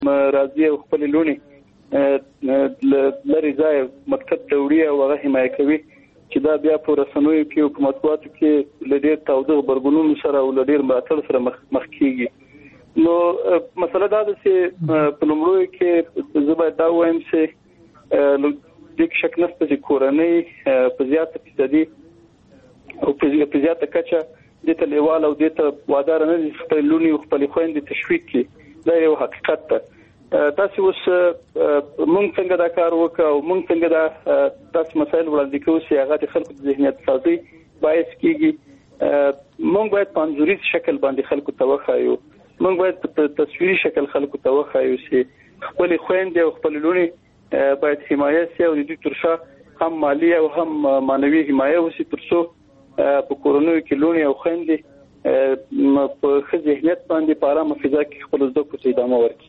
راځي او خپل لونی لري ځای مکتب دوړي او هغه حمایت کوي چې دا بیا په رسنیو کې او په مطبوعاتو کې لډیر تاوده برګونونو سره او لډیر ملاتړ سره مخ کیږي. نو مسله دا ده چې په لومړی کې زه باید دا وایم چې د شک نشته چې کورنۍ په زیاته فیصدي او په زیاته کچه د تلیوال او د وادار نه خپل لونی او خپل خويندې تشویق کی دا یو حقیقت ده. تاسو اوس مونږ څنګه دا کار وکړو او مونږ څنګه دا تاسو مسایل وړاندې کوو چې هغه د خلکو د ذهنیت سازي باعث کیږي. مونږ باید په انځوري شکل باندې خلکو ته وښایو، مونږ باید په تصویري شکل خلکو ته وښایو چې خپل خويندې او خپل لونی باید حمایت شي او د دې ترشا هم مالی او هم مانوي حمایت وشي ترڅو په کورونو کې لونی او خويندې په ذهنیت باندې په آرامه فضا کې خپل زده کړو ادامه ورکړي.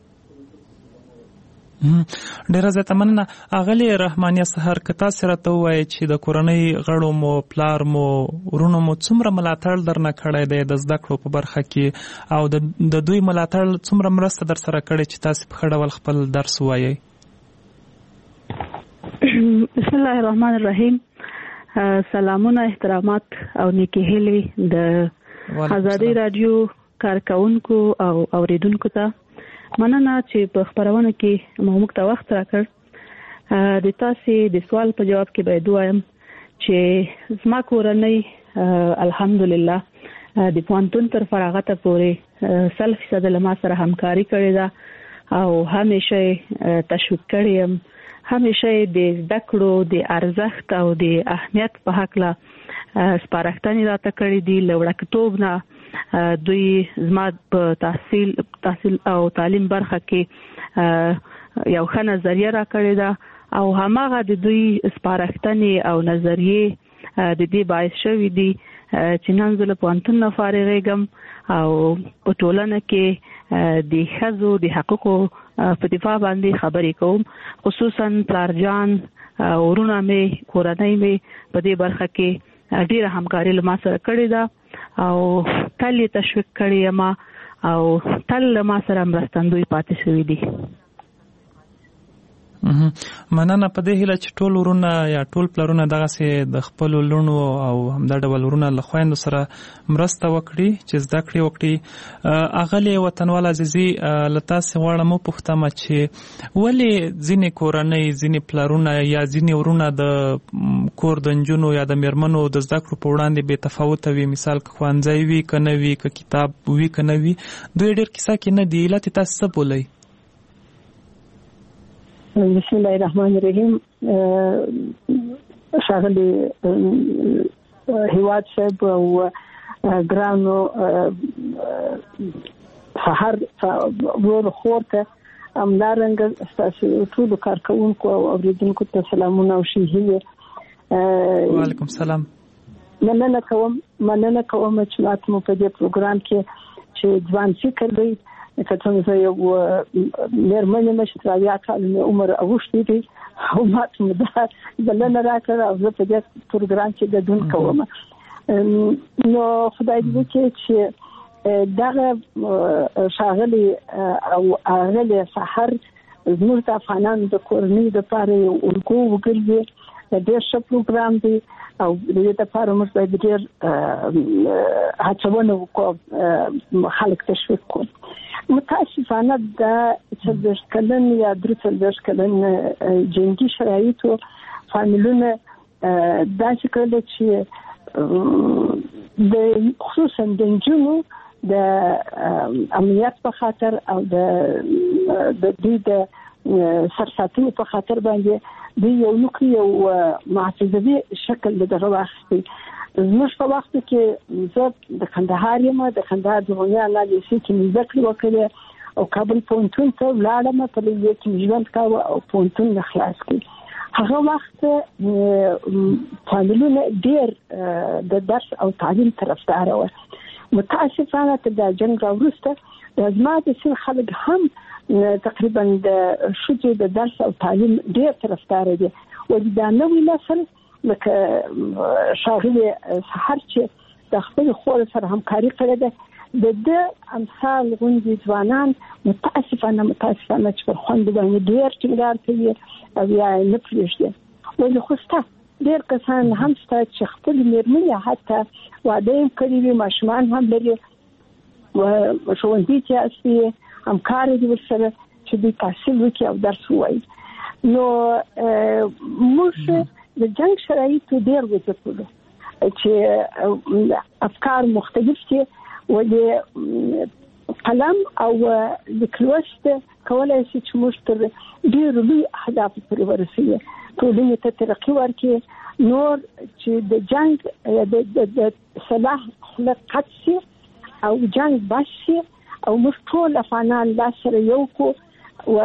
ډیره زیاته مننه. اغلی رحمانیه سحر کتا سره ته وایي چې د کورنۍ غړو مو پلار مو ورونو مو څومره ملاتړ درنه کړی دی د زده کړو په برخه کې او د دوی ملاتړ څومره مرسته در سره کړی چې تاسو په خړول خپل درس وایي؟ بسم الله الرحمن الرحیم. سلامونه، احترامات او نیکی هیلې د آزادۍ رادیو کارکونکو او اوریدونکو ته. مننه چې په خبرونه کې موږ ته وخت راکړ. د تاسو د سوال په جواب کې باید وایم چې زما کورنۍ الحمدلله د پوهنتون تر فراغت پورې 100% له ما سره همکاري کړې ده او همیشه تشویق کړې يم. همیشه د زده کړو د ارزښت او د اهمیت په حق لا سپارښتنې راته کړې دي. لوړکتوب نه دوی زما په تحصیل او تعلیم برخه کې یو ښه نظریه را کړې ده او هماغه د دوی سپارښتنې او نظریې د دې باعث شوي دي چې نن زه له پوهنتون نه فارغېږم او په ټولنه کې د ښځو د حقوقو په دفاع باندې خبرې کوم. خصوصا پلارجان ورونه مې کورنۍ مې په دې برخه کې ډیره همکاري له ما سره کړې ده او تل یې تشویق کړی یم او تل له ما سره مرستندوی پاتې شوي دي. مننه. په دې هیله چې ټول ورونه یا ټول پلرونه دغسې د خپلو لوڼو او همدا ډول ورونه له خویندو سره مرسته وکړي چې زده کړې وکړي. اغلې وطنوال عزیزي له تاسې غواړم وپوښتم چې ولې ځینې کورنۍ ځینې پلرونه یا ځینې ورونه د کور د نجونو یا د میرمنو د زده کړو په وړاندې بې تفاوته وي؟ مثال که ښوونځی وي که نه وي، که کتاب وي که نه وي، دوی ډېر کیسه کې نه دي. علت یې تاسو څه بولئ؟ بسم الله الرحمن الرحیم. ښاغلي هیواد صاحب او ګرانو سحر ورور خورته همدارنګه ستاسو ټول کارکونکو او اوریدونکو ته سلامونه او ښېګڼې. وعلیکم السلام. مننه کوم چې ماته مو په دې پروګرام کې چې ځوان فکر دی کتن زه یو مېرمنې مشتریا کالمه عمر اوښتې دي او ماته مده بلنه راکړه او زه په دې پروګرام کې ګډون کوم. نو خدای دې وکړي چې دغه ښاغلي او اغلې سحر زموږ د افغانانو د کورنۍ لپاره یو الګو وګرځي. ډېر ښه پروګرام دی او د دې لپاره موږ باید ډېر هڅونه وکړو، خلک تشویق کړو. متاسفانه دا 40 کلن یا 43 کلن جنگي شرایطو فامیلونه داسې کړل چې د خصوصا د نجونو د امنیت په خاطر او د دې د سرساتنې په خاطر باندې د یو معتزوي شکل دغه واخستي. زموږ په وخت کې زه د کندهار یم، د کندهار د غونیا لاندې کې زده کړې وکړې او کابل پوهنتون ته ولاړم. په دې کې ژوند کاوه او پوهنتون نه خلاص کړ. هغه وخت فامیلونه ډېر د درس او تعلیم طرفدار وو. متاسفانه د جنګ وروسته زما د سیمې خلک هم تقریبا د ښځو د درس او تعلیم ډېر طرفدار دي. دا نوی نسل لکه ښاغلي سحر چې د خپل خور سره همکاري کړې ده د امثال غوندي ځوانان متاسفانه چې پر خوند باندې ډېر ټینګار کوي او یا نه پرېږدي. ولې خو ستا ډېر کسان هم ستا چې خپل مېرمنې حتی واده یې کړي وي، ماشومان هم لري، ښوونځي کې اصلي همکار دي ورسره چې دوی تحصیل وکړي او درس ووایي. نو موږ د جنګ شرایطو ډېر وځپلو چې افکار مختلف دي، ولې قلم او لیکلوست کولای شي چې موږ تر ډېرو لوی اهدافو پورې ورسوي، ټولنې ته ترقي ورکړي، نور چې د جنګ د سلاح خوله قطع شي او جنګ بس شي او موږ ټول افغانان لاس سره یو کړو و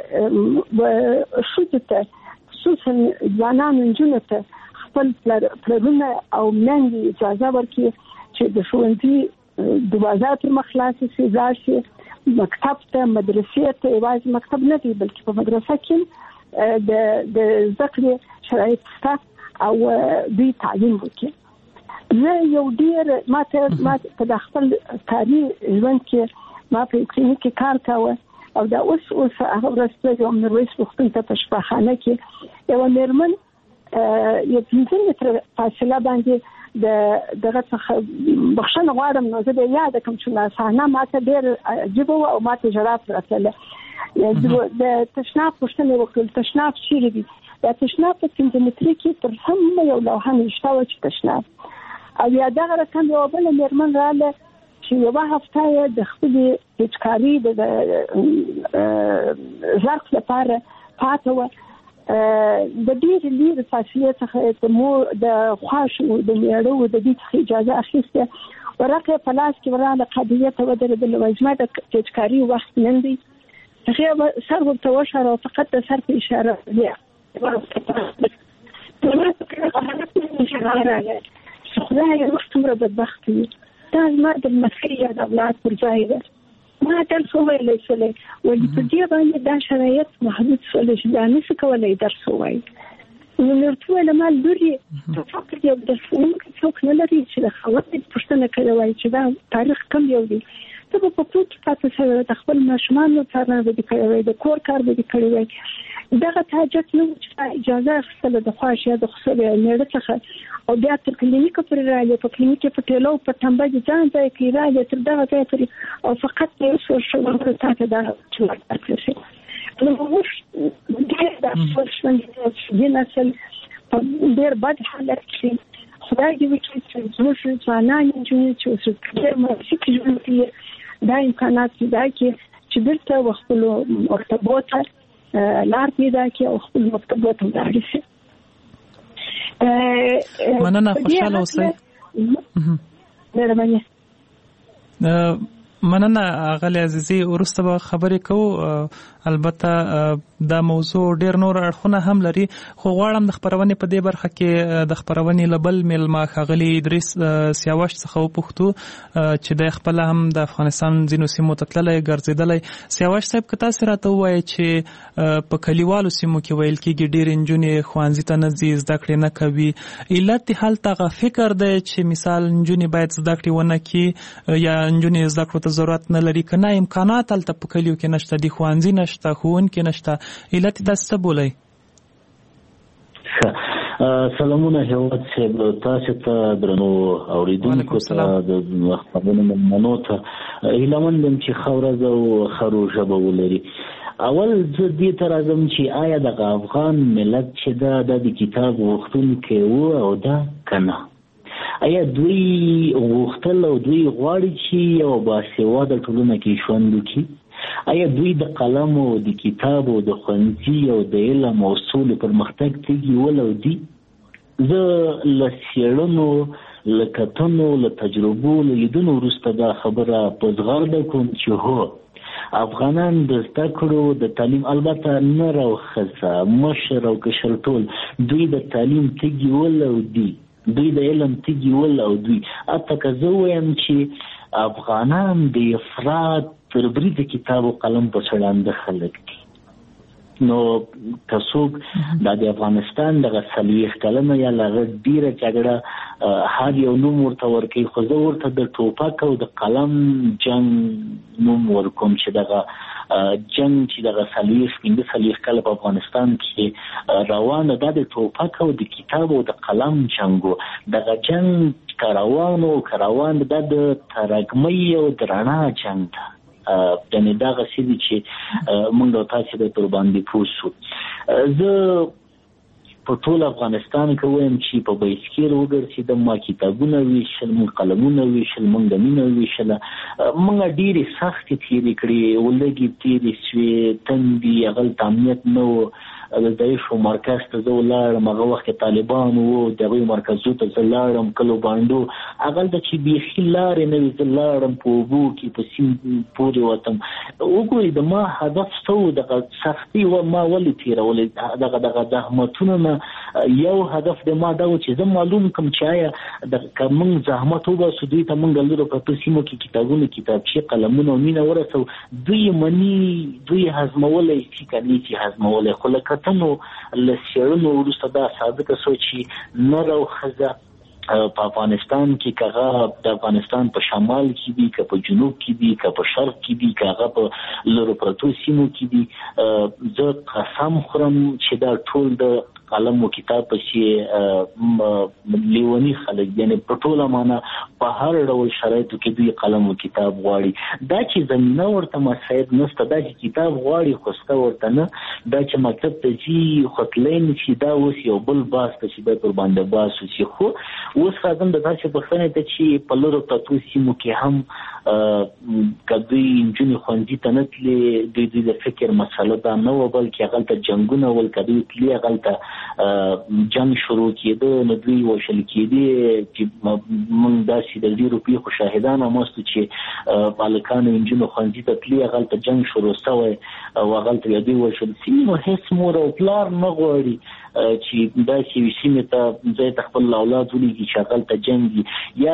ښځو ته خصوصا ځوانانو نجونو ته خپل پلرونه او میندې اجازه ورکړي چې د ښوونځي دروازه تر مخ خلاصه شي، لاړ شي مکتب ته، مدرسې ته. یوازې مکتب نه دی بلکې په مدرسه کې د زده کړې شرایط شته او دوی تعلیم وکړي. زه یو ډېر ما په خپل کاري ژوند کې ما په کلینیک کې کار کاوه او دا اوس هغه ورځ یو میرویس روغتون ته په شفاخانه کې یوه مېرمن یو 5 متره فاصله باندې دغه څخه بخښنه غواړم، نو زه به یاد کړم چې صحنه ماته ډېر عجیبه وه او ماته ژړا راتله. د تشناب پوښتنه وکړل، تشناب چیرې دی؟ دا تشناب په 5 متره کې تر هم یو لوحه نشته وه چې تشناب. او یا دغه رقم یوه بله مېرمن راغله چې یوه هفته یې د خپلې پیچکاري د ظرف لپاره پاته وه، د ډېرې لرې فاصلې څخه د خواشو د میړه د دې څخه اجازه اخیسته. ورقه یې په لاس کې ورغله، قضیې ته ودرېدله، وایي زما د پیچکاري وخت نن دی. هغې سر ورته وشاره او فقط د سر په اشاره خدای موږ څومره بدبخت یو، دا زما د لمسۍ یا د اولاد پر ځای ده. ما درس وویلی شولی، ولې په دې باندې دا شرایط محدود شولی چې دا نشي کولی درس ووایي. نو مې ورته وویل ما لورې ته فقط یو درس ویونکی څوک نه لري چې د خاوند پوښتنه کړې وایي چې دا تاریخ کم یو دی، ته به په پروت پاتې شوی وی، د خپل ماشومانو څارنه به دې کړې وی، د کور کار به دې کړی وی. دغه حاجت نه و چې اجازه اخیستله د خواش یا د خسر یا میړه څخه او بیا تر کلینیکه پورې راغلې، په کلینیک کې په ټیلو په تنبه دې ځان ځای کې راغلې تر دغه ځای پورې او فقط یو څو شوړه تا ته دا چوک ورکړل شي. نو موږ ډېر د افسوس ژوند دې نسل په ډېر بد حالت کې خدای دې وکړي چې زموږ ځوانان نجونې چې اوس ډېر موسیقي ژوند کې دا امکانات پیدا کړي چې بېرته خپلو مرتبو ته لار پیدا کړي او خپل مکتبو ته ولاړ شي. مننه، خوشحاله اوسئ. مننه اغلی عزیزي، وروسته به خبرې کوو. البته دا موضوع ډیر نور اړخونه هم لري، خو غواړم د خبرونې په دې برخه کې د خبرونې لبل میلمه ښاغلي ادریس سیاوش څخه وپوښتو چې د خپل هم د افغانستان ځینو سیمو ته تللی ګرځېدلی. سیاوش صاحب که تاسو راته ووایئ چې په کلیوالو سیمو کې ویل کېږي ډېرې نجونې ښوونځي ته نه ځي، زده کړې نه کوي. علت یې هلته هغه فکر دی چې مثال نجونې باید زده کړې ونه کړي یا نجونې زده کړو ته ضرورت نه لري، که نه امکانات هلته په کلیو کې نشته دي، ښوونځي نشته، ښوونکي نشته. علت یې داسې څه بولئ؟ سلامونه هیواد صاحب، تاسو ته درنو اوریدونکو ته د خبرونو مېلمنو ته هیله مند یم چې ښه ورځ او ښه روژه به ولري. اول زه دې ته راځم چې آیا دغه افغان ملت چې دا د کتاب غوښتونکی و او دا که نه، آیا دوی غوښتل او دوی غواړي چې یو باسواده ټولنه کې ژوند وکړي؟ آیا دوی د قلم او د کتاب او د ښوونځي او د علم او سولې پرمختګ تږي ول دي؟ زه له څېړنو، له کتنو، له تجربو، له لیدنو وروسته دا خبره په زغرده کوم چې هو، افغانان د زده کړو د تعلیم، البته نر او ښځه، مشر او کشر ټول، دوی د تعلیم تږي ول او دي، دوی د علم تږي ول او دوی. حتی که زه ووایم چې افغانان د افراط تر برید کتاب او قلم په سړانده خلک دي. نو کڅوګ د افغانستان د غسلیخ کلمه یا لغه ډیره جګړه هر یو نوم ورته ورکی خو زه ورته د ټوپک او د قلم جنگ نوم ورکوم چې دغه جنگ چې د غسلیخ کله په افغانستان کې روانه ده د ټوپک او د کتاب او د قلم جنگو دغه جنگ کاروان د ترګمۍ او درنا جنگ ده یعنی دا غسیدي چې موږ تاسو د تر باندې پوښتنه زه په ټول افغانستان کې وایم چې په بایسکل وګرځي د ما کتابونه ویشل من قلمونه ویشل من دمینه ویشل موږ ډېری سخت تیری کړی ولګي تیری شوی تندي غل تامنیت نو د دایښو مرکز ته زه ولاړم هغه وخت طالبان وو دغه مرکزو ته زه لاړم کلو باندو هغه د چې بیخي لارې نه وي زه لاړم په اوبو کې په سیند پورې وتم وګورئ د ما هدف څه و دغه سختي ما ولې تېرولې دغه زحمتونه نه یو هدف د ما دا و چې زه معلوم کړم چې آیا که موږ زحمت وباسو دوی ته موږ لرو په سیمو کې کتابونه کتابچې قلمونه او مینه ورسو دوی هضمولی شي که نه شي هضمولی خو لکه تنو لسیړنو وروسته دا ثابته شوه چې نر او ښځه په افغانستان کې کغه د افغانستان په شمال کې دي که په جنوب کې دي که په شرق کې دي که هغه په لرو پرتو سیمو کې دي زه قسم خورم چې دا ټول د قلم او کتاب پسې لیونی خلک یعنی په ټوله معنا په هر ډول شرایطو کې دوی قلم او کتاب غواړي دا چې زمینه ورته مساعد نشته دا چې کتاب غواړي خو ستا ورته نه دا چې مکتب ته ځي خو تللی نشي دا اوس یو بل باس ته چې باید ورباندې باس وشي خو اوس راځم د تاسې پوښتنې ته چې په لرو پرتو سیمو کې هم که دوی نجونې ښوونځي ته نه تلې دوی د فکر مسله دا نه وه بلکې هغلته جنګونه ول که دوی تلې هغلته جنگ شروع کېده نو دوی وشل کېدې چې موږ داسې د ډېرو پیښو شاهدان هم اوسو چې بالکانو نجونو ښوونځي ته تلې هغلته جنګ شروع شوی او هغلته بیا دوی وشل سوي نو هېڅ مور او پلار نه غواړي چې داسې یوې سیمې ته ځای ته خپل اولاد ولیږي چې هغلته جنګ وي یا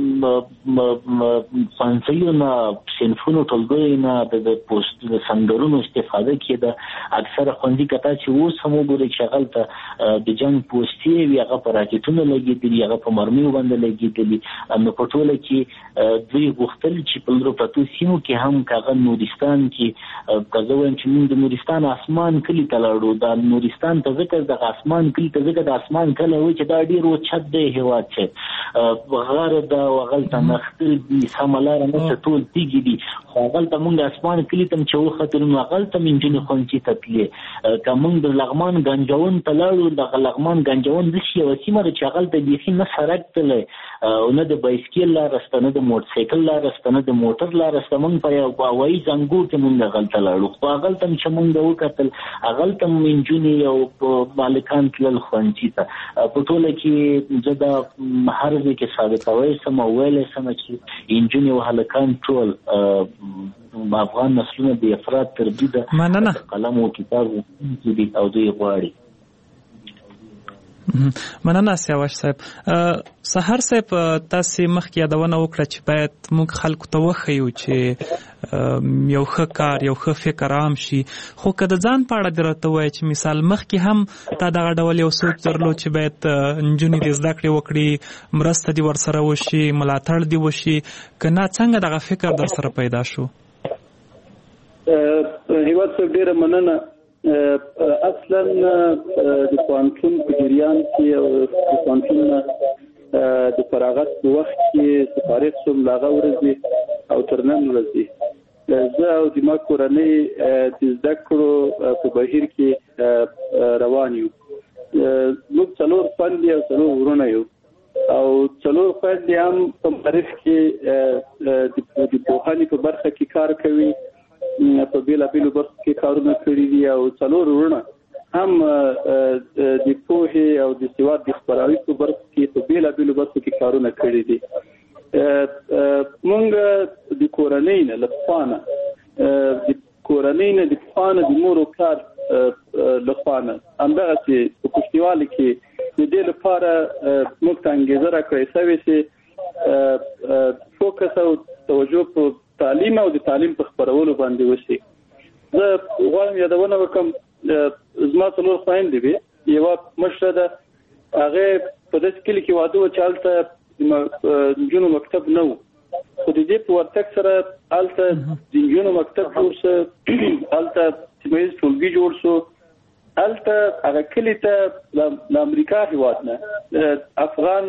ښوونځیو نه صنفونو ټولګیو نه د سندرونو استفاده کېده اکثره ښوونځي که تاسې اوس هم وګورئ چې هغلته د جنګ پوستې وي هغه په راکټونو لګېدلي هغه په مرمیو باندې لګېدلي نو په ټوله کې دوی غوښتل چې په لرو پرتو سیمو کې هم که هغه نورستان کې که زه وایم چې موږ د نورستان اسمان کلي ته لاړو دا نورستان ته ځکه دغه اسمان کلي ته ځکه د اسمان کلی وایي چې دا ډېر اوچت دی هېواد چې غره ده او هغلته نښتر دي سمه لاره نشته ټول تیږې دي خو هغلته موږ اسمان کلي ته هم چې وختلو نو هغلته هم نجونې ښوونځي ته تلې که موږ د لغمان ګنجون ته لاړو دغه لغمان ګنجون داسې یوه سیمه ده چې هغلته بیخي نه سړک تللی او نه د بایسکل لاره شته نه د موټرسایکل لاره شته نه د موټر لاره شته موږ په یو هوایي زنګو کې موږ هغلته لاړو خو هغلته هم چې موږ وکتل هغلته هم نجونې او بالکان تلل ښوونځي ته په ټوله کې زه دا هر ځای کې ثابتوی سم او ویلی سم چې نجونې او هلکان ټول افغان نسلونه د افراد تر بریده قلم او کتاب دي او دوی غواړي مننه سیاوش صاحب سحر صاحب تاسو مخکې یادونه وکړه چې باید موږ خلکو ته وښیو چې یو ښه کار یو ښه فکر عام شي خو که د ځان په اړه دې راته ووایې چې مثال مخکې هم تا دغه ډول یو سوچ درلود چې باید نجونې دې زده کړې وکړي مرسته دې ورسره وشي ملاتړ دې وشي که نه څنګه دغه فکر در سره پیدا شو هیواد صاحب ډېره مننه اصلا د پوهنتون په جریان کې او د پوهنتون د فراغت په وخت کې سفارت شوم لاغه ورځې او تر نن ورځې زه او د ما کورنۍ د زده کړو په بهیر کې روان یو موږ څلور خویندې او څلور ورونه یو او څلور خویندې هم په معرف کې د پوهنې په برخه کې کار کوي په بیلابیلو برخو کې کارونه کړي دي او څلور ورونه هم د پوهې او د سواد د خپراوي په برخو کې په بیلابیلو برخو کې کارونه کړي دي مونږ د کورنۍ نه لپاره د مور او پلار لپاره همدغه چې په پښتیوالي کې د دې لپاره موږ ته انګېزه راکړې شوې چې فوکس او توجه په تعلیم او د تعلیم په خپرولو باندې وشي زه غواړم یادونه وکړم زما څلور خويندې وي. یو مشره ده هغه په دې کلی کې واده و چالته جنو مکتب نه و. خو دې په ورتک سره الته جنو مکتب جوړ شو، الته سیمایي ټولګي جوړ شو، الته هغه کلی ته د امریکا هیواد نه افغان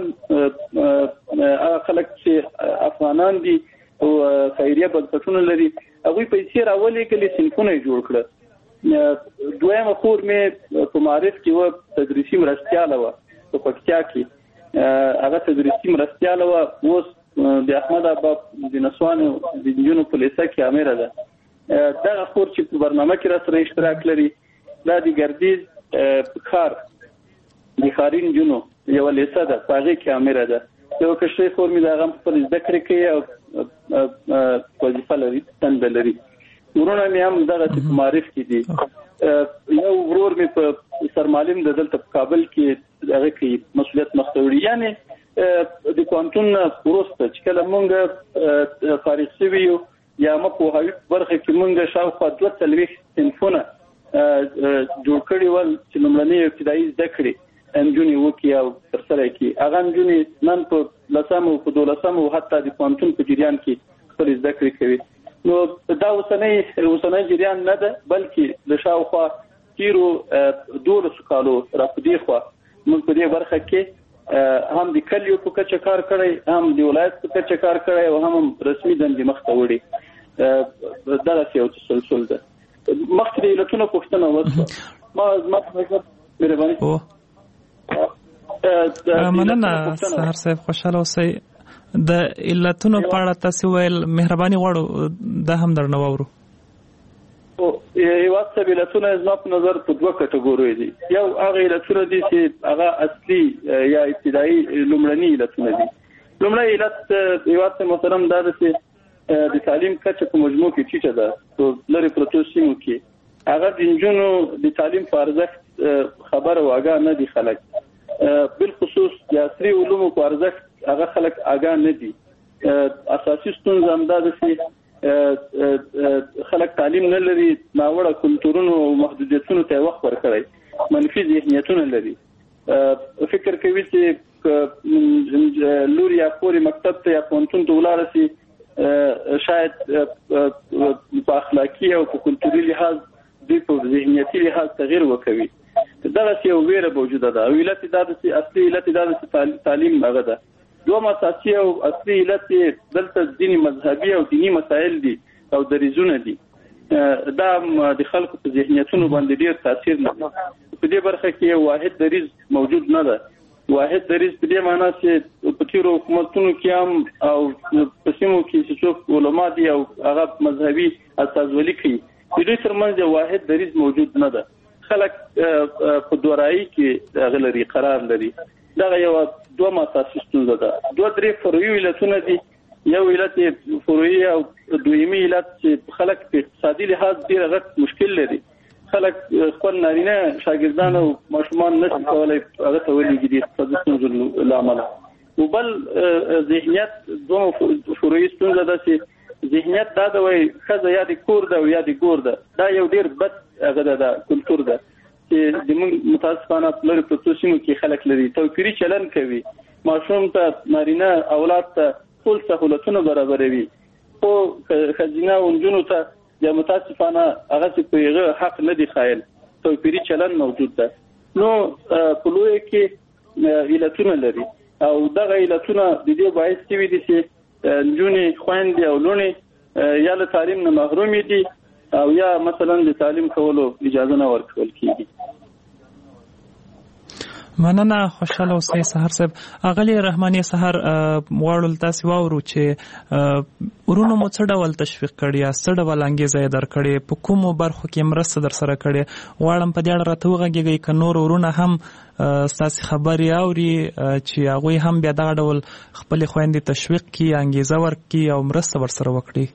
خلک چې افغانان دي او خیریه بنسټونه لري هغه پیسې راولې کلی صنفونه جوړ کړل. دویمه خور مې په معرف کې و تدریسي مرستياله و په پکتیا کې هغه تدریسي مرستياله و. اوس د احمد ابا د نسوانو د جنونو په لیسه کې امره ده. دا خور چې په برنامه کې را سره اشتراک لري دا د ګردیز خار د خارین جنو یو لیسه ده هغه کې امره ده. یو کشري خور مې دا غم خپل ذکر کوي او وظیفه لري تند لري. ورونه مې هم دغه په معرف کې دي. یو ورور مې په سرمالم د دلته په کابل کې هغه کې مسؤلیت مختوري یعنی د کوانټون پروسته چې کله مونږ فارغ شوي یا مپوهاوی برخه کې مونږ شاوخوا 2 صنفونه جوړ کړي ول چې لومړنۍ ابتدایي زده کړې انجونی وکي او ترسره کی. هغه انجونی نن په لسمو په 12مو حتی د کوانټون په جریان کې خپل زده کړې کوي. نو دا اوسنۍ جریان نه ده بلکې د شاوخوا تیرو 12 کالو را پدې خو موږ په دې برخه کې هم د کلیو په کچه کار کړی، هم د ولایت په کچه کار کړی او هم رسمي دندې مخته وړي. دا یو تسلسل ده. مخکې د علتونو پوښتنه وکړه. ما مهرباني مننه سهار صاحب، خوشاله اوسئ. د علتونو په اړه تاسو ویل مهرباني غواړو دا هم درنه وورو. یو څه علتونه زما په نظر په دوه کټګوري دي. یو هغه علتونه دي چې هغه اصلي یا ابتدایي لومړني علتونه دي. لومړی علت یو څه محترم دا ده چې د تعلیم کچه په مجموع کې ټیټه ده. په لری پروتو سیمو کې هغه د انجونو د تعلیم په ارزښت خبره واګه نه دي خلک. بالخصوص د عصري علومو په ارزښت هغه خلک آگاه نه دي. اساسي ستونزه هم دا ده چې خلک تعلیم نه لري، ناوړه کلتورونو او محدودیتونو ته وخت ورکړي، منفي ذهنیتونه لري. فکر کوي چې لور یا خور مکتب ته یا پونتون ته ولاړ شي شاید په اخلاقی او په کلتوري لحاظ د په ذهنیتي لحاظ تغیر وکوي. دا یو ویره موجوده ده. علت دا ده چې اصلي علت دا ده چې تعلیم هغه ده. دوه اساسي او اصلي علت دلته دیني مذهبي او دینی مسائل دي او دریزونه دي. دا د خلکو په ذهنیتونو باندې ډیر تاثیر نه کوي. په دې برخه کې واحد دریز موجود نه ده. واحد دریز په دې معنی چې په تیرو حکومتونو کې هم او په سیمو کې چې څوک علما دي او هغه مذهبي استازولي کوي، د دې ترمنځ واحد دریز موجود نه ده. خلک په دورایي کې غلري قرار لري. دا یو دوه اساسي ستونزه ده. دوه درې فرعي علتونه دي. یو علت فرعي او دویمي علت چې خلک په اقتصادي لحاظ ډیر غټ مشکل لري. خلک خپل نارینه شاګردان او ماشومان نشي کولای هغه ته ولېږي د اقتصادي ستونزو لامل. وبل ذهنیت دوه فرعي ستونزه ده چې ذهنیت دا د وای خزه یا د کور ده او یا د ګور ده. دا یو ډیر بد هغه ده کلچر ده چې د موږ متاسفانه لري په توسینو کې خلک لري توپیری چلن کوي. ماشوم ته نارینه اولاد ته ټول سہولتونه برابروي، خو خزینه ونجونو ته د متاسفانه هغه څه په یغه حق نه دی خایل. توپیری چلن موجود ده. نو په لوی کې علتونه لري او دغه علتونه د دې باعث کیږي چې نجونې خويندې او لونې یا له تعلیم نه محروم دي او یا مثلا د تعلیم کولو اجازه نه ورکول کیږي. مننه، خوشاله اوسئ سهار صاحب. اغلی رحماني سهار غواړل تاسو واورو چې ورونو مو څه ډول تشویق کړی یا څه ډول انګیزه در کړی، په کومو برخو کې مرسته در سره کړی. غواړم په دې اړه راته وغږیږئ که نور ورونه هم ستاسو خبرې اوري چې هغوی هم بیا دغه ډول خپلې خویندې تشویق کړي، انګیزه ورکړي او مرسته ورسره وکړي.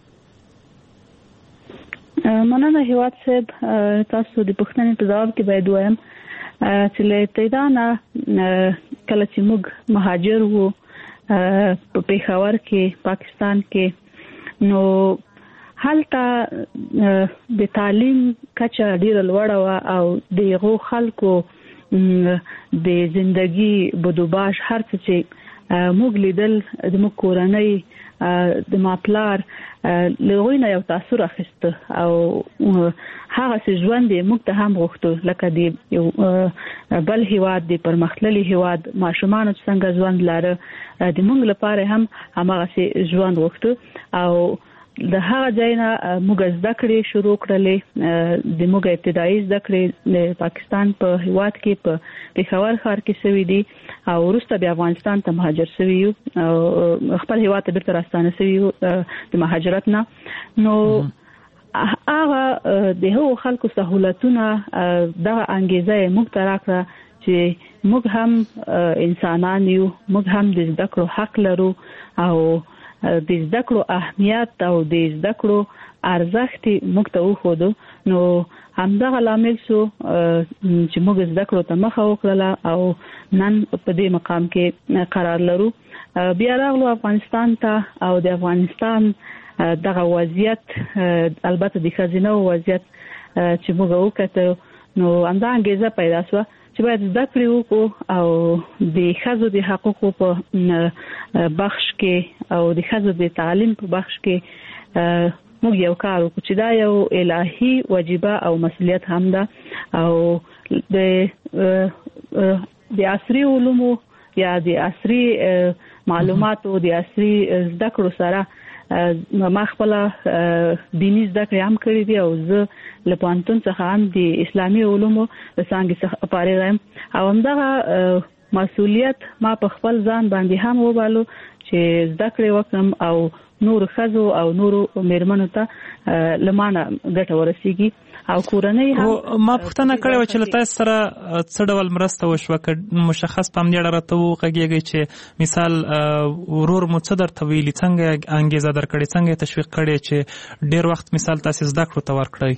مننه هیواد صاحب. تاسو د پوښتنې په ځواب کې باید وایم چې له ابتدا نه کله چې موږ مهاجر وو په پېښور کې پاکستان کې، نو هلته د تعلیم کچه ډیره لوړه او دغه خلکو د ژوندۍ بدوباش هر څه چې موږ لیدل د موږ کورنۍ د ماپلار لغوی نه یو تاثیر اخیسته او هغه څه ژوند موږ ته هم غوښتو لکه د یو بل هیواد د پرمختللي هیواد ماشومان څنګه ژوند لاره د موږ لپاره هم هغه څه ژوند غوښتو او د هغه ځای نه موږ زده کړې شروع کړلې د موږ ابتدایي زده کړې د پاکستان په هیواد کې په پېښور ښار کې شوې دي او وروسته بیا افغانستان ته مهاجر شوي یو او خپل هیواد ته بیرته راستانه شوي یو د مهاجرت نه نو هغه د هغو خلکو سهولتونه دغه انګیزه موږ ته راکړه چې موږ هم انسانان یو موږ هم د زده کړو حق لرو او د زده کړو اهمیت او د زده کړو ارزښت موږ ته وښودو نو همدغه لامل شو چې موږ زده کړو ته مخه وکړه او نن په دې مقام کې قرار لرو بیا راغلو افغانستان ته او د افغانستان دغه وضعیت البته د خزینه وضعیت چې موږ وکړو نو همدا انګیزه پیدا شو چې باید زده کړې وکړو او د ښځو د حقوقو په بخش کې او د ښځو د تعلیم په بخش کې موږ یو کار وکړو چې دا یو الهي واجبه او مسؤلیت هم ده او د عصري علومو یا د عصري معلوماتو د عصري زده کړو سره ما خپل دیني زده کړې هم کړې دي او زه له پوهنتون څخه هم د اسلامي علومو د څانګې څخه فارغ یم او همدغه مسؤلیت ما په خپل ځان باندې هم وبالو چې زده کړې وکړم او نور ښځو او نور میرمنو ته لمانه ګټه ورسیږي او کورنۍ هم ما پوښتنه کړې و چې له تاسو سره څه ډول مرسته وشوه که مشخص په همدې اړه راته وغږیږئ چې مثال ورور مو څه درته ویلي څنګه انګیزه درکړې څنګه تشویق کړې چې ډېر وخت مثال تاسو زده کړو ته ورکړئ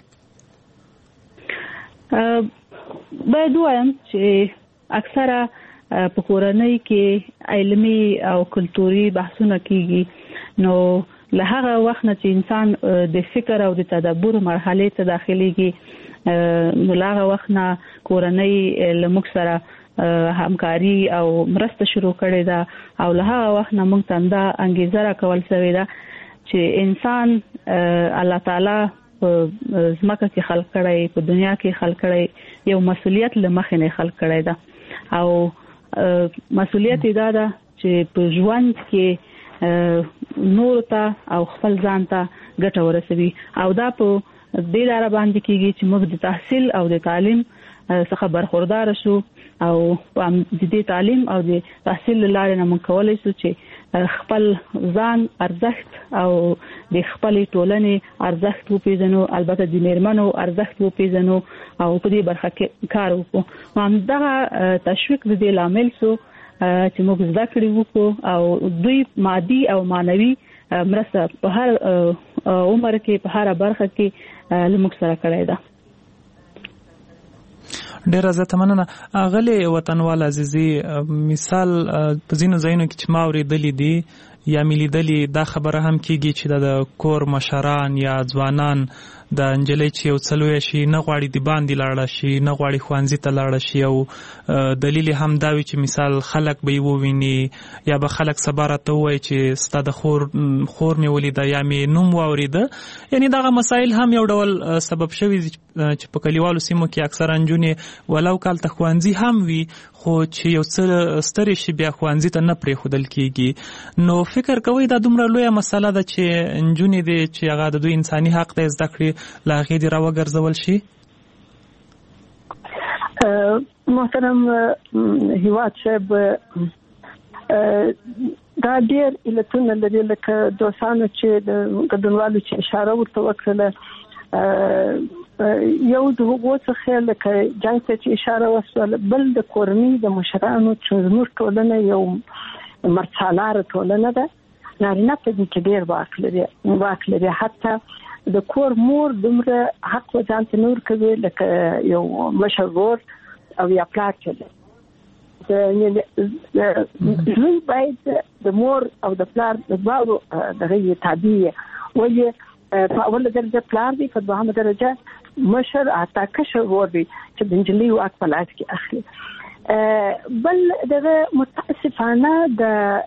باید ووایم چې اکثره په کورنۍ کې علمي او کلتوري بحثونه کیږي نو له هغه وخت نه چې انسان د فکر او د تدبر مرحله ته داخليږي نو له هغه وخت نه کورنۍ له موږ سره همکاري او مرسته شروع کړې ده او له هغه وخت نه موږ ته دا انګیزه راکول شوې ده چې انسان الله تعالی په ځمکه کې خلق کړی په دنیا کې خلق کړی یو مسؤلیت له مخې نه خلق کړی ده او مسؤلیت دا ده چې په ژوند کې نور ته او خپل ځان ته ګټه ورسوي او دا په دې لاره باندې کېږي چې موږ د تحصیل او د تعلیم څخه برخوردار شو او د دې تعلیم او د تحصیل لاره نه موږ کولای شو چې خپل ځان ارزښت او د خپل ټولنې ارزښت وپیژنو البته د میرمنو ارزښت وپیژنو او په دې برخه کې کار وکړو همدغه تشویق د دې لامل شو چې موږ زده کړې وکړو او دوی مادي او معنوي مرسته په هر عمر کې په هر برخه کې لموږ سره کړې ده ډیر زیاته مننه اغلی وطنوال عزیزي مثال په ځینو ځایونو کې چې ما اورېدلې دي یا ملي دلی دا خبره هم کیږي چې د کور مشران یا ځوانان د انجلۍ چې یو څلوي شي نه غواړي د باندې لاړه شي نه غواړي خوانزي ته لاړه شي او دلیل هم دا وي چې مثال خلک به وویني یا به خلک صبره ته وایي چې ستاسو د خور مې ولیده یا مې نوم واورېده یعنی دغه مسایل هم یو ډول سبب شوي چې په کلیوالو سیمو کې اکثر انجونې ولو کال ته خوانزي هم وي خو چې یو څه ستري شي بیا خوانزي ته نه پرېښودل کیږي نو فکر کوئ دا دومره لویه مسله ده چې انجونې دي چې هغه د دوی انساني حق دی زده کړي له هغې دې راوګرځول شي محترم هیواد صاحب دا ډېر علتونه لري لکه دوستانو چې د ګډونوالو چې اشاره ورته وکړه یو د هغو څخه لکه جنګ ته چې اشاره وسوله بل د کورنۍ د مشرانو چې زموږ ټولنه یو مرڅالاره ټولنه ده نارینه په دې کې ډېر واک لري حتی د کور مور دومره حق ځان ته نور کوي لکه یو مشر ورور او یا پلار چې باید د مور او د پلار د دواړو دغه تابع وي په اوله درجه پلار دی، په دوهمه درجه مشر حتی کشر ور دی چې د نجلۍ واک په لاس کې اخلي. بل دغه متاسفانه د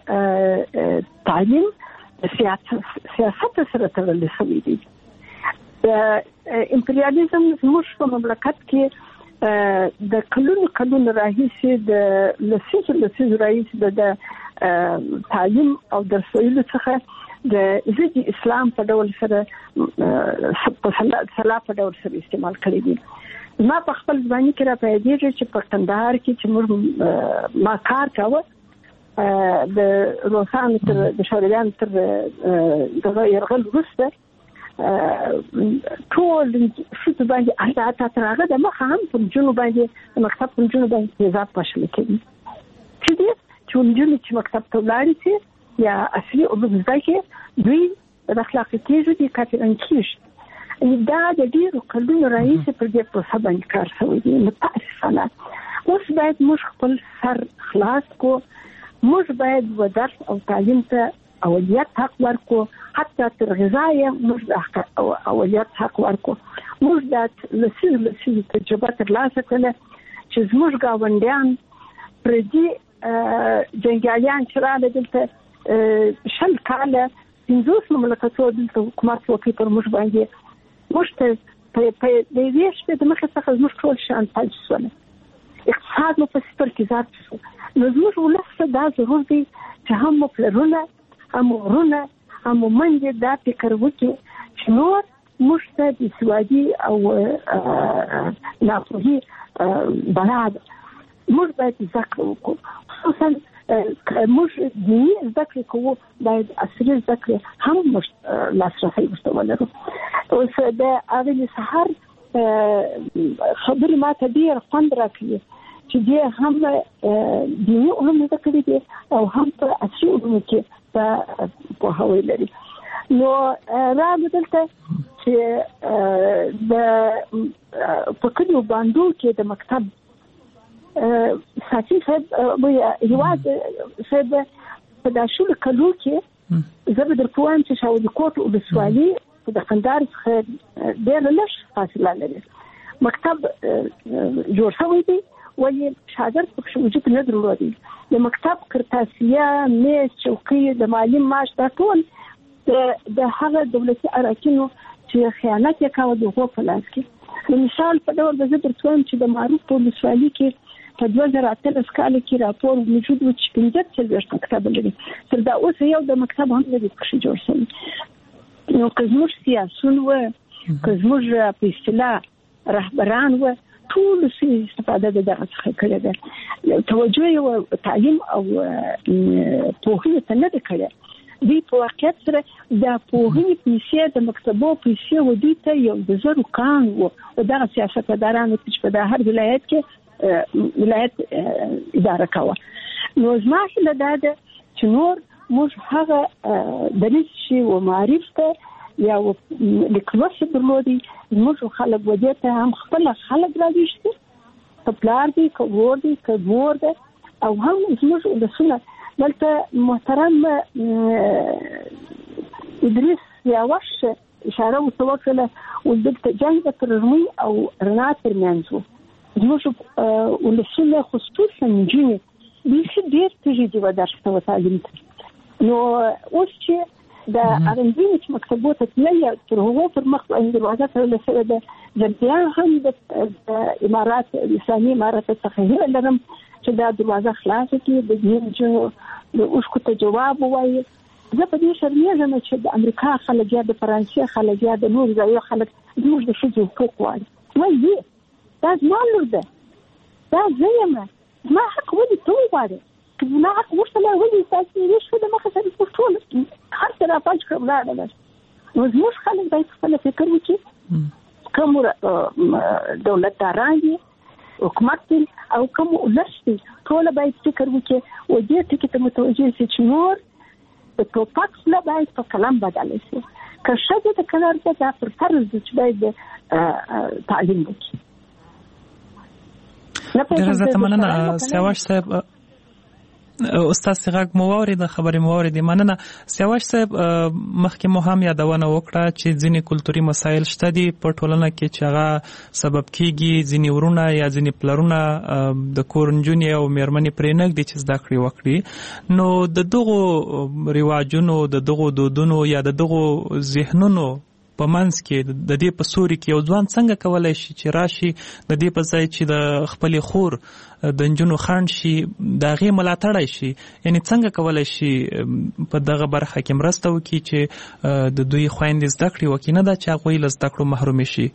تعلیم سیاست سره تړل شوی دی. امپریالیزم زموږ په مملکت کې د کلونو راهیسې د لسیزو راهیسې د تعلیم او درس ویلو څخه د ضد اسلام په ډول سره په سلا په ډول سره استعمال کړی دي. ما په خپل ځواني کې را پیدېږي چې په کندهار کې چې ما کار کاوه د روسانو تر د شورویانو تر دغه یرغل وروسته ټول شوت باندې احاطه ترغه د مخ هم په جنوب باندې مکتب په جنوب باندې تیزاب پښل کېږي چې جنوب چې مکتب ته ولاړ شي یا اصلي علوم زده کې دوی د اخلاقي کېږي د کاتران کېږي. دا د ډیرو کلونو راهیسې پر دې پروسه باندې کار شوی دی. متاسفانه اوس باید موږ خپل سر خلاص کو، موږ باید و درس او تعلیم ته اولیت حق ورکو، حتی تر غذایه موږ اولیت حق ورکو. موږ د لسیزو تجربه ترلاسه کړله چې زموږ ګاونډیان پردي جنګیالیان چې راغلي دلته 20 کاله 50 مملکتونو دلته حکومت وکړي پر موږ باندې، موږ ته په دې شپه د مخه څخه زموږ ټول شان پاتې شول، اقتصاد مو په صفر کې ځات شو. نو زموږ ولس دا ضرور دی چې هم پلرونه هم ورونه هم منځ دا فکر وکړي چې نور موږ ته د سوادي او ناپوهي بلاد موږ باید ذکر وکړو. خصوصا موږ دیني ذکر کوو، باید عصري ذکر هم لاسرسی ورته ولرو. اوس د اغلی سحر خبرې ماته ډېر خوند راکړي چې دې هم دیني علوم زده کړي دي او هم په عصري علومو کې پوهاوی لري. نو راځو دلته چې د په کلیو باندې کې د مکتب ساتي صاحب هیواد صاحب په داشول کلو کې زه به درپوام چې شاولي کوټ ولسوالي د قندهار څخه ډېر لږ فاصله لري. مکتب جوړ شوی دی ولی شاګرد پکې وجود نه درلودي. د مکتب کرتاسیه، میز، چوکۍ، د معلم معاش دا ټول د هغه دولتي اراکینو چې خیانت یې کاوه دغه په لاس کې. مثال په ډول د زبر توم چې د معروف ولسوالي کې په 2013 کال کې راپور موجود و چې 15 مکتب لري. تر دا اوس یو د مکتب هم نه دی پکې جوړ شوی. نو که زموږ سیاسون و، که زموږ په اصطلاح رهبران و، ټول استفاده د دغه څخه کړې ده. توجه او تعلیم او پوهنې ته نه ده کړې. دوی په واقعیت سره د پوهنې پیسې د مکتبو پیسې و دوی ته یو د زرو کان و دغه سیاستمدارانو چې په هر ولایت کې ولایت اداره کوه. نو زما هیله دا ده چې نور موږ هغه دریځ شي و معرف ته یا لیکلوس درلودي، موږ خلک ودې ته هم خپل خلک راځي په پلار دي که ور دي که مور ده او هم زموږ ولسونه. دلته محترم ادریس یاوش اشاره وکړه ودلته جنګ تر رمي او رڼا ترمنځ و. زموږ ولسونه خصوصا نجونې ډېر تږي دي و درس او تعلیم ته. نو اوس چې د ارنځینې چې مکتبو ته تللی تر هغو پر مخ باندې دروازه تړلی شوې ده. بیا هم د امارات اسلامي امارات څخه هیله لرم چې دا دروازه خلاصه کړي، د دې نجونو د اوښکو ته جواب ووایي. زه په دې شرمېږم چې د امریکا خلک یا د فرانسې خلک یا د نورو ځایونو خلک زموږ د ښځو حقوق غواړي. وایي دا زما لور ده، دا زه یم، زما حق ولې ته وغواړې؟ که زما حق ورسره ولې ستاسې یې شو د مخه سره ټول هر څه راپاج کړه ولاړه ده. نو زموږ خلک باید خپل فکر وکړي، کوم دولتداران دي، حکومت دي او کوم ولس دي، ټول باید فکر وکړي او دې ټکي ته متوجه شي چې نور د ټوپک سله باید په قلم بدل شي. که ښځه د کلار ده دا پر فرض ده چې باید تعلیم وکړي. ډېره زیاته مننه سیاوش صاحب. استاد څنګه مو واورید خبرې مو واورید مننه سیاوش صاحب مخکې مو هم یادونه وکړه چې ځینې کلتوري مسایل شته دي په ټولنه کې چې هغه سبب کیږي ځینې ورونه یا ځینې پلرونه د کور نجونې او میرمنې پرې نږدي چې زده کړې وکړي نو د دغو رواجونو د دغو دودونو یا د دغو ذهنونو په منځ کې د دې په سوري کې یو ځوان څنګه کولای شي چې راشي د دې په ځای چې د خپل خور د نجونو خاند شي د هغې ملاتړی شي یعنی څنګه کولای شي په دغه برخه کې مرسته وکړي چې د دوی خویندې زده کړې وکړي نه دا چې هغوی له زده کړو محرومې شي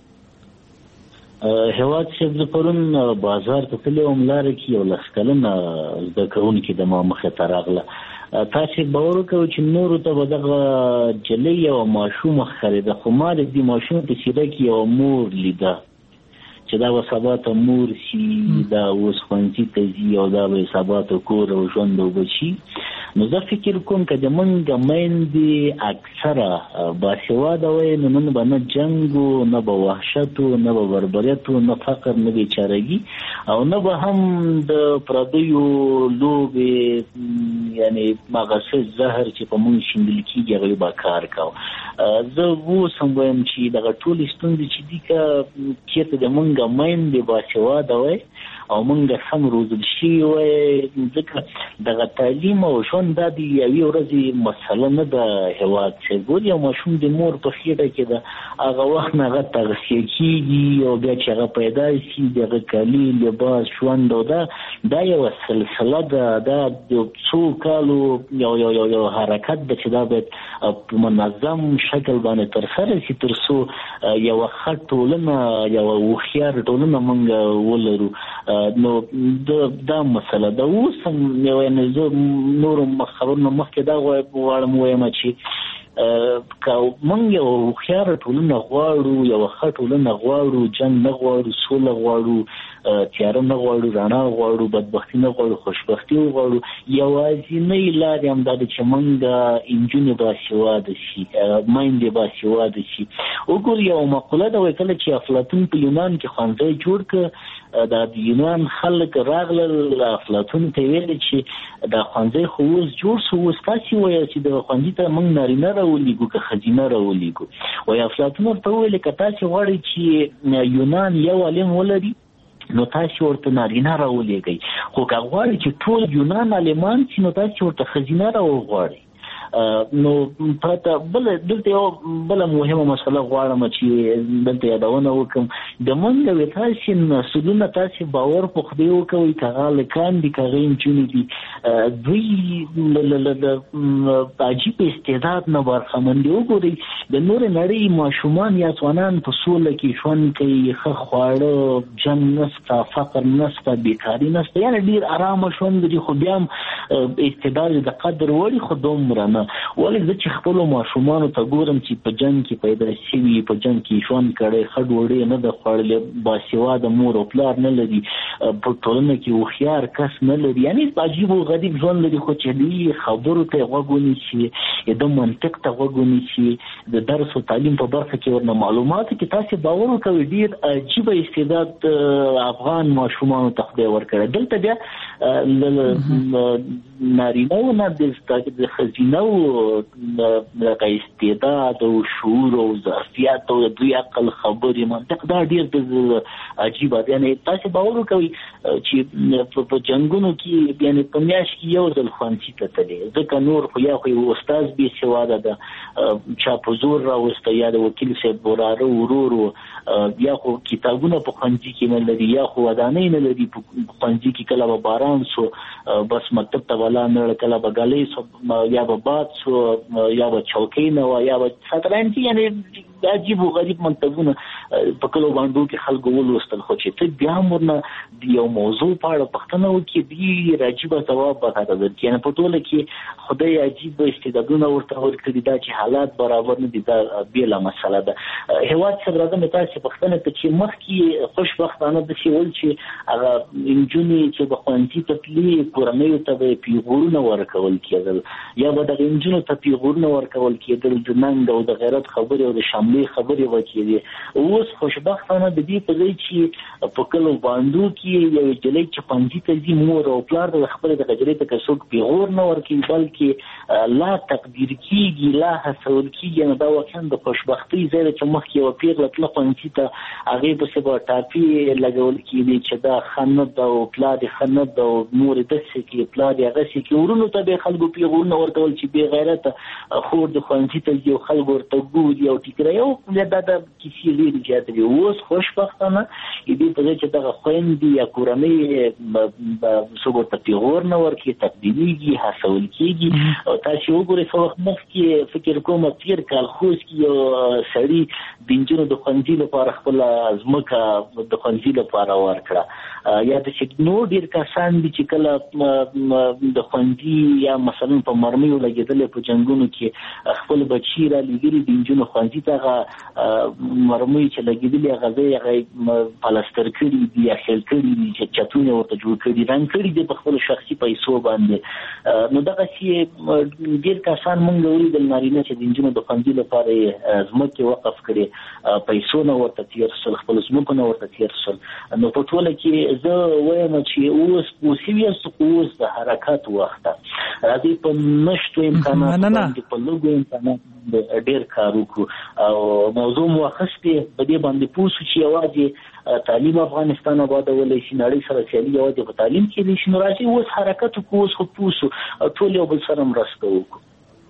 هیواد چې د پرون بازار ته تللی وم لاره کې یو لس کلنه زده کوونکي د ما مخې ته راغله تاسو باور وکړئ چې نورو ته به دغه جلۍ یوه ماشومه ښکارېده خو ما د دې ماشوم په څېره کې یوه مور لیده چې دا به سبا ته مور شي دا اوس ښوونځي ته ځي او دا به سبا ته کور او ژوند او بچي نو زه فکر کوم که د موږ میندې اکثره باسواده وی نو نن به نه جنګ و نه به وحشت و نه به بربریت و نه فقر نه بیچارګي او نه به هم د پردیو لوبې یعنی مغصه زهر چې په موږ شیندل کېږي هغوی به کار کوو زه اوس هم وایم چې دغه ټولې ستونزې چې دي که چېرته د موږ میندې باسواده وی او موږ سم روزل شوي وی ځکه دغه تعلیم او ژوند دا د یوې ورځې مسله نه ده هېواد صاحب ګور یو ماشوم د مور په خېټه کې ده هغه وخت نه هغه تغذیه کېږي او بیا چې هغه پیدا شي د هغه کالي لباس ژوند او دا یوه سلسله ده دا د څو کالو یو حرکت ده چې دا باید په منظم شکل باندې ترسره شي تر څو یوه ښه ټولنه یوه هوښیار ټولنه موږ ولرو نو دا مسله ده اوس هم یعنې زه نورو خبرونه مخکې دا غواړم ووایم چې که موږ یوه هوښیاره ټولنه غواړو یوه ښه ټولنه غواړو جنګ نه غواړو سوله غواړو تیاره نه غواړو رڼا غواړو بدبختي نه غواړو خوشبختي غواړو یوازینۍ لارې هم دا ده چې موږ نجونې باسواده شي میندې باسواده شي وګور یوه مقوله ده وایي کله چې افلاطون په یونان کې ښوونځی جوړ کړه دا د یونان خلک راغلل افلاطون ته ویل چې دا ښوونځی خو اوس جوړ شو اوس تاسې وایه چې دغه ښوونځي ته موږ نارینه راولیږو که ښځینه راولیږو وایي افلاطون ورته وویل که تاسې غواړئ چې یونان یو عالم ولري نو تاسې ورته نارینه راولیږئ خو که غواړئ چې ټول یونان عالمان شي نو تاسې ورته ښځینه راوغواړئ نو پرته دلته یو بله مهمه مسله غواړم چې دلته یادونه وکړم د موږ یوې تاسې نسلونه تاسې باور په خدای وکوئ که هغه هلکان دي که هغه نجونې دي دوی د عجیب استعداد نه برخمن دي وګورئ د نورې نړۍ ماشومان یا ځوانان په سوله کې ژوند کوي ښه خواړه جنګ نشته فقر نشته بیکاري نشته یعنې ډېر ارامه ژوند لري خو بیا هم استعداد د قدر وړي خو دومره نه ولې زه چې خپلو ماشومانو ته ګورم چې په جنګ کې پیدا شوي په جنګ کې ژوند کړی ښه ډوډۍ نه ده خوړلې باسواده مور او پلار نه لري په ټولنه کې هوښیار کس نه لري یعنې عجیب او غریب ژوند لري خو چې دوی خبرو ته یې غوږ ونیسي د منطق ته غوږ ونیسي د درس او تعلیم په برخه کې ورنه معلوماتو کې تاسې باور وکوئ ډېر عجیبه استعداد افغان ماشومانو ته خدای ورکړی دلته بیا نارینهو نه د ښځینهو دغه استعداد او شعور او ظرفیت او د دوی عقل خبرې منطق دا ډېر عجیبه دی یعنې تاسې باور وکوئ چې په جنګونو کې یعنې په میاشت کې یو ځل ښوونځي ته تللی ځکه نور خو یا خو یو استاذ بېسواده ده چا په زور راوسته یا د وکیل صاحب وراره ورور یا خو کتابونه په ښوونځي کې نه لري یا خو ودانۍ نه لري په ښوونځي کې کله به باران سو بس مکتب ته ولا نه کله به ګلۍ سو یا به باد سو یا به چوکۍ نه وه یا به شطرنج یعنې عجیب و غریب مکتبونه په کلو باندو کې خلکو ولوستل خو چې ته بیا هم ورنه د یو موضوع په اړه پوښتنه وکړي ډېر عجیبه ځواب به راته درکړي یعنې په ټوله کې خدای عجیب استعدادونه ورته ورکړي دا چې حالات برابر نه دي دا بېله مسله ده هېواد صاحب راځه مې تاسې پوښتنه ته چې مخکې خوشبختانه داسې ول چې هغه نجونې چې به ښوونځي ته تللې کورنیو ته به یې پیغورونه ورکول کېدل یا به دغه نجونو ته پیغورونه ورکول کېدل د ننګ او د غیرت خبرې او د حمله خبرې وکړي. اوس خوشبختانه د دې په ځای چې په کلو باندې کې یو جلې چې پنځه تزي مور او پلار د خپل د غجرې ته څوک پیغور نه ورکي بلکې لا تقدیر کیږي لا حسول کیږي. نو دا واقعا د خوشبختۍ ځای چې مخکې یو پیغله تل پنځه ته هغه په سبا ټاپی لګول کیږي چې دا خند او پلار خند او مور د سکی پلار هغه سکی ورونو ته به خلکو پیغور نه ورکول چې بے غیرت خور د خوانځي ته یو خلکو ورته ګوري او ټیکره یو دا کیسې لري چې دا اوس خوشبختانه دې په ځای چې دا خويندې یا کورنۍ څوک ته پیغور نه ورکي تقدیریږي حسول کیږي. او تاسو وګورئ څو وخت مخکې فکر کوم تیر کال خوښ کی یو سړی بنجونو د خوانځي لپاره خپل ازمکه د خوانځي لپاره ورکړه. یا د چې نو ډیر کسان دي چې کله د خوانځي یا مثلا په مرمیو لګیدل په جنگونو کې خپل بچی را لګري بنجونو خوانځي ته مرمي چې لګیدل هغه پلاستر کړي دي یا خل کړي دي چې چتونه ورته جوړ کړي رنګ کړي دي په خپل شخصي پیسو باندې. نو دغه چې ډیر کسان مونږ ولیدل نارینه چې بنجونو د خوانځي لپاره ازمکه وقف کړي پیسو نه ورته تیر سل خپل زموږ نه ورته تیر سل. نو په ټوله کې زه وایم چې اوس اوس د حرکت وخت راځي په نشټو امکانات په لوګو امکانات ډیر کار وکړو او موضوع واخستې په دې باندې پوسو چې یوازې تعلیم افغانستان آبادولای شي نړۍ سره سیالي یوازې په تعلیم کې دي شنو راځي اوس حرکت وکړو اوس خو پوسو ټول یو بل سره مرسته وکړو.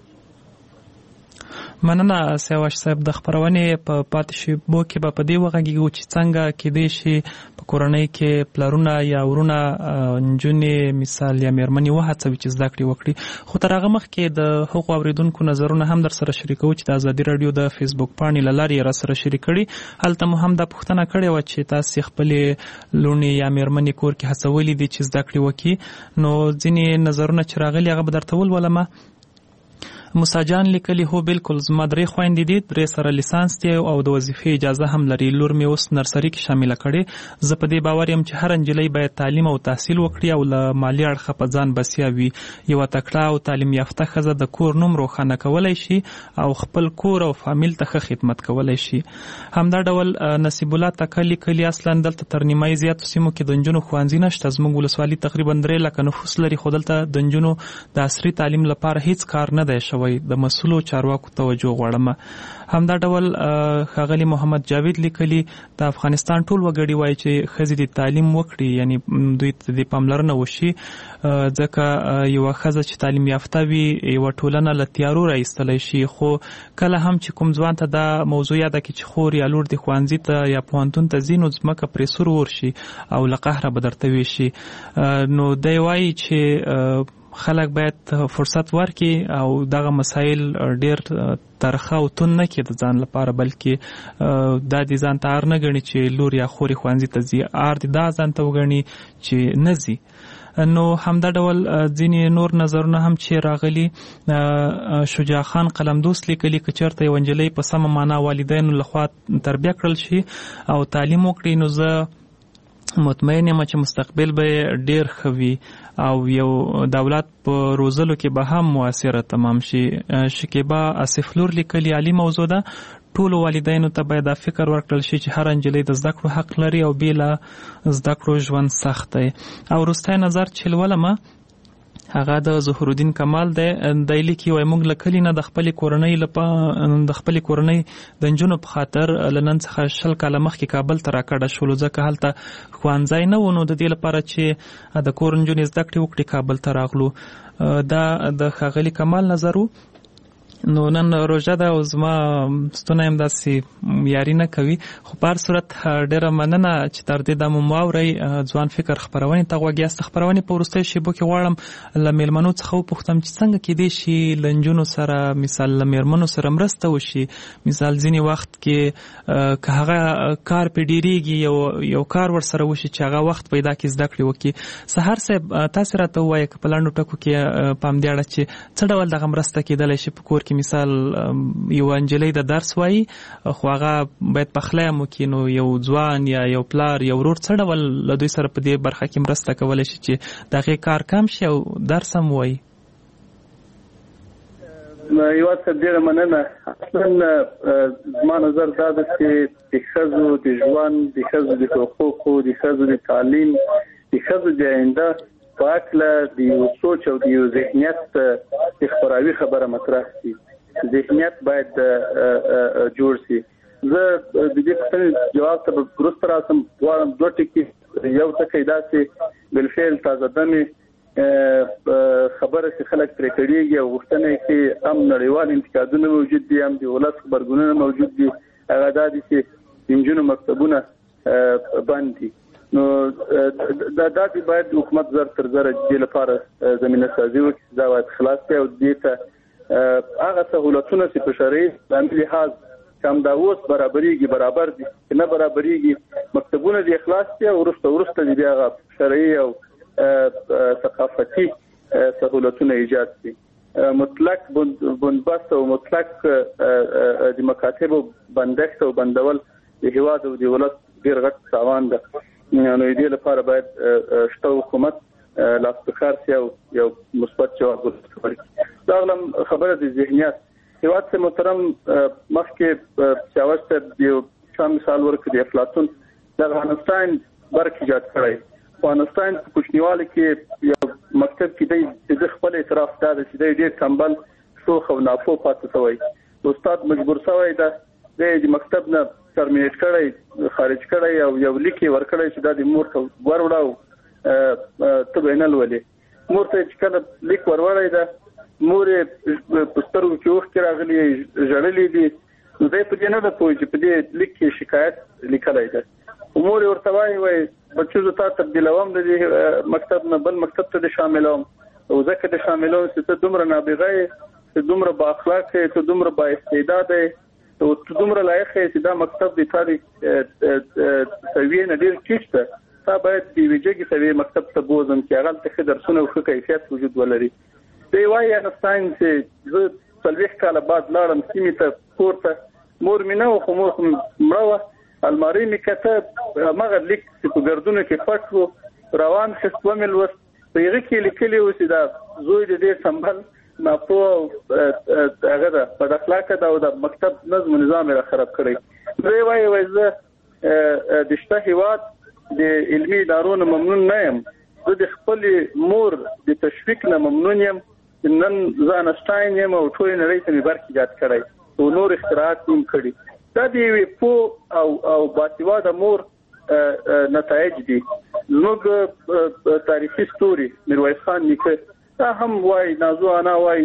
مننه سیاوش صاحب د خبرونې په پاتې شیبو کې به په دې وغږیږو چې څنګه کېدای شي په کورنۍ کې پلرونه یا ورونه نجونې مثال یا مېرمنې وهڅوي چې زده کړې وکړي. خو تر هغه مخکې د هغو اوریدونکو نظرونه هم در سره شریکوو چې د ازادي راډیو د فیسبوک پاڼې له لارې یې را سره شریک کړي. هلته مو هم دا پوښتنه کړې وه چې تاسې خپلې لوڼې یا مېرمنې کور کې هڅولي دي چې زده کړې وکړي. نو ځینې نظرونه چې راغلي هغه به درته ولولمه. موسی جان لیکلی هو بالکل زما 3 خويندې دي 3 سره لیسانس دي او د وظیفې اجازه هم لري. لور مې اوس نرسري کې شامل کړي. زه په دې باور یم چې هر انجلۍ باید تعلیم او تحصیل وکړي او له مالی اړخه په ځان بسیا وي. یو تکړه او تعلیم یافته ښځه د کور نوم روښانه کولای شي او خپل کور او فامیل ته خدمت کولای شي. همدا ډول نصیب الله تکلی کلی اصلا دلته تر نیمای زیاتو سیمو کې د نجونو ښوونځي نشته. زموږ ولسوالي تقریبا 3 لک نفوس لري خو دلته د نجونو د عصري تعلیم لپاره هیڅ کار نه دی شوی. د مسؤلو چارواکو توجه غواړم. همدا ډول ښاغلي محمد جاوید لیکلي د افغانستان ټول وګړي وایي چې ښځې د تعلیم وکړي یعنی دوی ته د پاملرنه وشي ځکه یو ښځه چې تعلیم یافته وي یو ټولنه له تیارو راایستلی شي. خو کله هم چې کوم ځوان ته دا موضوع یاده کړي چې خور یا لور د ښوونځي ته یا پوهنتون ته ځي نو ځمکه پرې سور ورشي او له قهره به درته ویشي. نو دی وایي چې خلک باید فرصت ورکړي او دغه مسایل ډیر ترخه او تون نه کړي د ځان لپاره بلکې دا د ځان ته ار نه ګڼي چې لور یا خورې ښوونځي ته ځي ار د دا ځان ته وګڼي چې نه ځي. نو همدا ډول ځینې نور نظرونه هم چې راغلي. شجاع خان قلمدوست لیکلي که چېرته یو نجلۍ په سمه معنا والدینو لخوا تربیه کړل شي او تعلیم وکړي نو زه مطمئن یم چې مستقبل به ډیر ښه وي او یو دولت په روزلو کې به هم مؤثره تمام شي. شکیبا اسف لور لیکلي عالی موضوع ده. ټولو والدینو ته باید دا فکر ورکړل شي چې هر نجلۍ د زده کړو حق لري او بې له زده کړو ژوند سخت دی. او وروستی نظر چې لولمه هغه د ظهور الدین کمال دی لیکي وایي موږ له کلي نه د خپلې کورنۍ د نجونو په خاطر له نن څخه 20 کاله مخکې کابل ته راکډه شولو ځکه هلته ښوونځی نه و. نو د دې لپاره چې د کور نجونې زده کړې وکړي کابل ته راغلو. دا د ښاغلي کمال نظر و. نو نن روژه ده او زما ستونه هم داسې یاري نه کوي. خو په هر صورت ډېره مننه چې تر دې دا مو واورئ. ځوان فکر خپرونې ته غوږ یاست. خپرونې په وروستیو شیبو کې غواړم له میلمنو څخه وپوښتم چې څنګه کېدای شي له نجونو سره مثال له میرمنو سره مرسته وشي. مثال ځینې وخت کې که هغه کار پې ډېرېږي یو کار ورسره وشي چې هغه وخت پیدا کړي زده کړې وکړي. سهار صاحب تاسې راته ووایه که په لنډو ټکو کې په همدې اړه چې څه ډول دغه مرسته کېدلی شي په کور کې مثال یو انجلۍ د درس وایي خو هغه باید پخلی هم وکړي نو یو ځوان یا یو پلار یا ورور څه ډول له دوی سره په دې برخه کې مرسته کولی شي چې د هغې کار کم شي او درس هم وایي. یو څه ډیره مننه. اصلا زما نظر دا ده چې د ښځو د ژوند، د ښځو د حقوقو، د ښځو د تعلیم، د ښځو د آینده په اړه د یو سوچ او د یو ذهنیت خبروي خبره مطرح شي. ذهنیت باید جوړ شي. زه د دې پوښتنې جواب ته وروسته راځم. غواړم دوه ټکي یو ټکی دا چې بالفعل تازه دمې خبره چې خلک پرې کړيږي او غوښتنه کې هم نړیوال انتقادونه موجود دي، هم د ولس خبرګونونه موجود دي. هغه دا دي چې د نجونو مکتبونه بند دي. نو دا دي باید حکومت زر تر زر د لپاره زمينه سازي وکړي. دا باید خلاص شي او دې ته هغه سہولتونه چې په شرعي باندې لحاظ کم دا اوس برابرېږي برابر دي، نه برابرېږي مکتبونه د اخلاص ته ورسته دي هغه شرعي او ثقافتي سہولتونه ایجاد دي. مطلق بنبست او مطلق د مکاتب بندښت او بندول د هیواد او د ولادت ډیر غټ تاوان ده. نو دې لپاره باید شته حکومت لاس په کار شي او یو مثبت جواب ورکړي. دا غلم خبره د ذهنیت هیواد ته محترم مخکې سیاست یو څه مثال ورکړي. افلاطون د افغانستان برخه ایجاد کړی. افغانستان په کوچنیواله کې یو مکتب کې د خپل اعتراف داده چې د ډېر کمبل شوخ او نافو پاتې شوی. استاد مجبور شوی دا د مکتب نه ترمینیټ کړی، خارج کړی او یو لیکي ورکړی چې د مور ته وروړاو ته بینل ولې مور ته چې کله لیک وروړی دا مور پسترو کې وخت راغلی جړلې دي. نو دې په دې نه د پوهې په دې لیک کې شکایت لیکلای ده. امور ورته وایي بچو زه تا تبدیلوم د مکتب نه بل مکتب ته شاملوم او ځکه د شاملوم چې ته دومره نابغه یې، ته دومره با اخلاق یې، ته دومره با استعداد یې، ته دومره لایق یې چې دا مکتب د تاریخ سویې نه ډېر کېشته. تا باید د ویجګي سویې مکتب ته بوزم چې هغه ته ښه درسونه او ښه کیفیت وجود ولري. دی وایي انستاین چې زه 40 کاله بعد لاړم سیمې ته کور ته. مور مې نه و خو مور مړه وه. الماری می کته مغه لیک چې په ګردونو کې پټ وو روان خست ومل وس په یغه کې لیکلی و چې دا زوی د دې سمبل ناپو هغه دا په اخلاق دا او د مکتب نظم نظام را خراب کړی. دوی وایي زه د شته هیواد د علمي ادارو نه ممنون نه یم. زه د خپل مور د تشویق نه ممنون یم. نن ځان استاین یم او ټول نړۍ ته مې برخه ایجاد کړی او نور اختراعات هم کړی. دا دی په او باسواده مور نتایج دي. زموږ تاریخي ستوري میرویس خان نیکه دا هم وایي، نازو انا وایي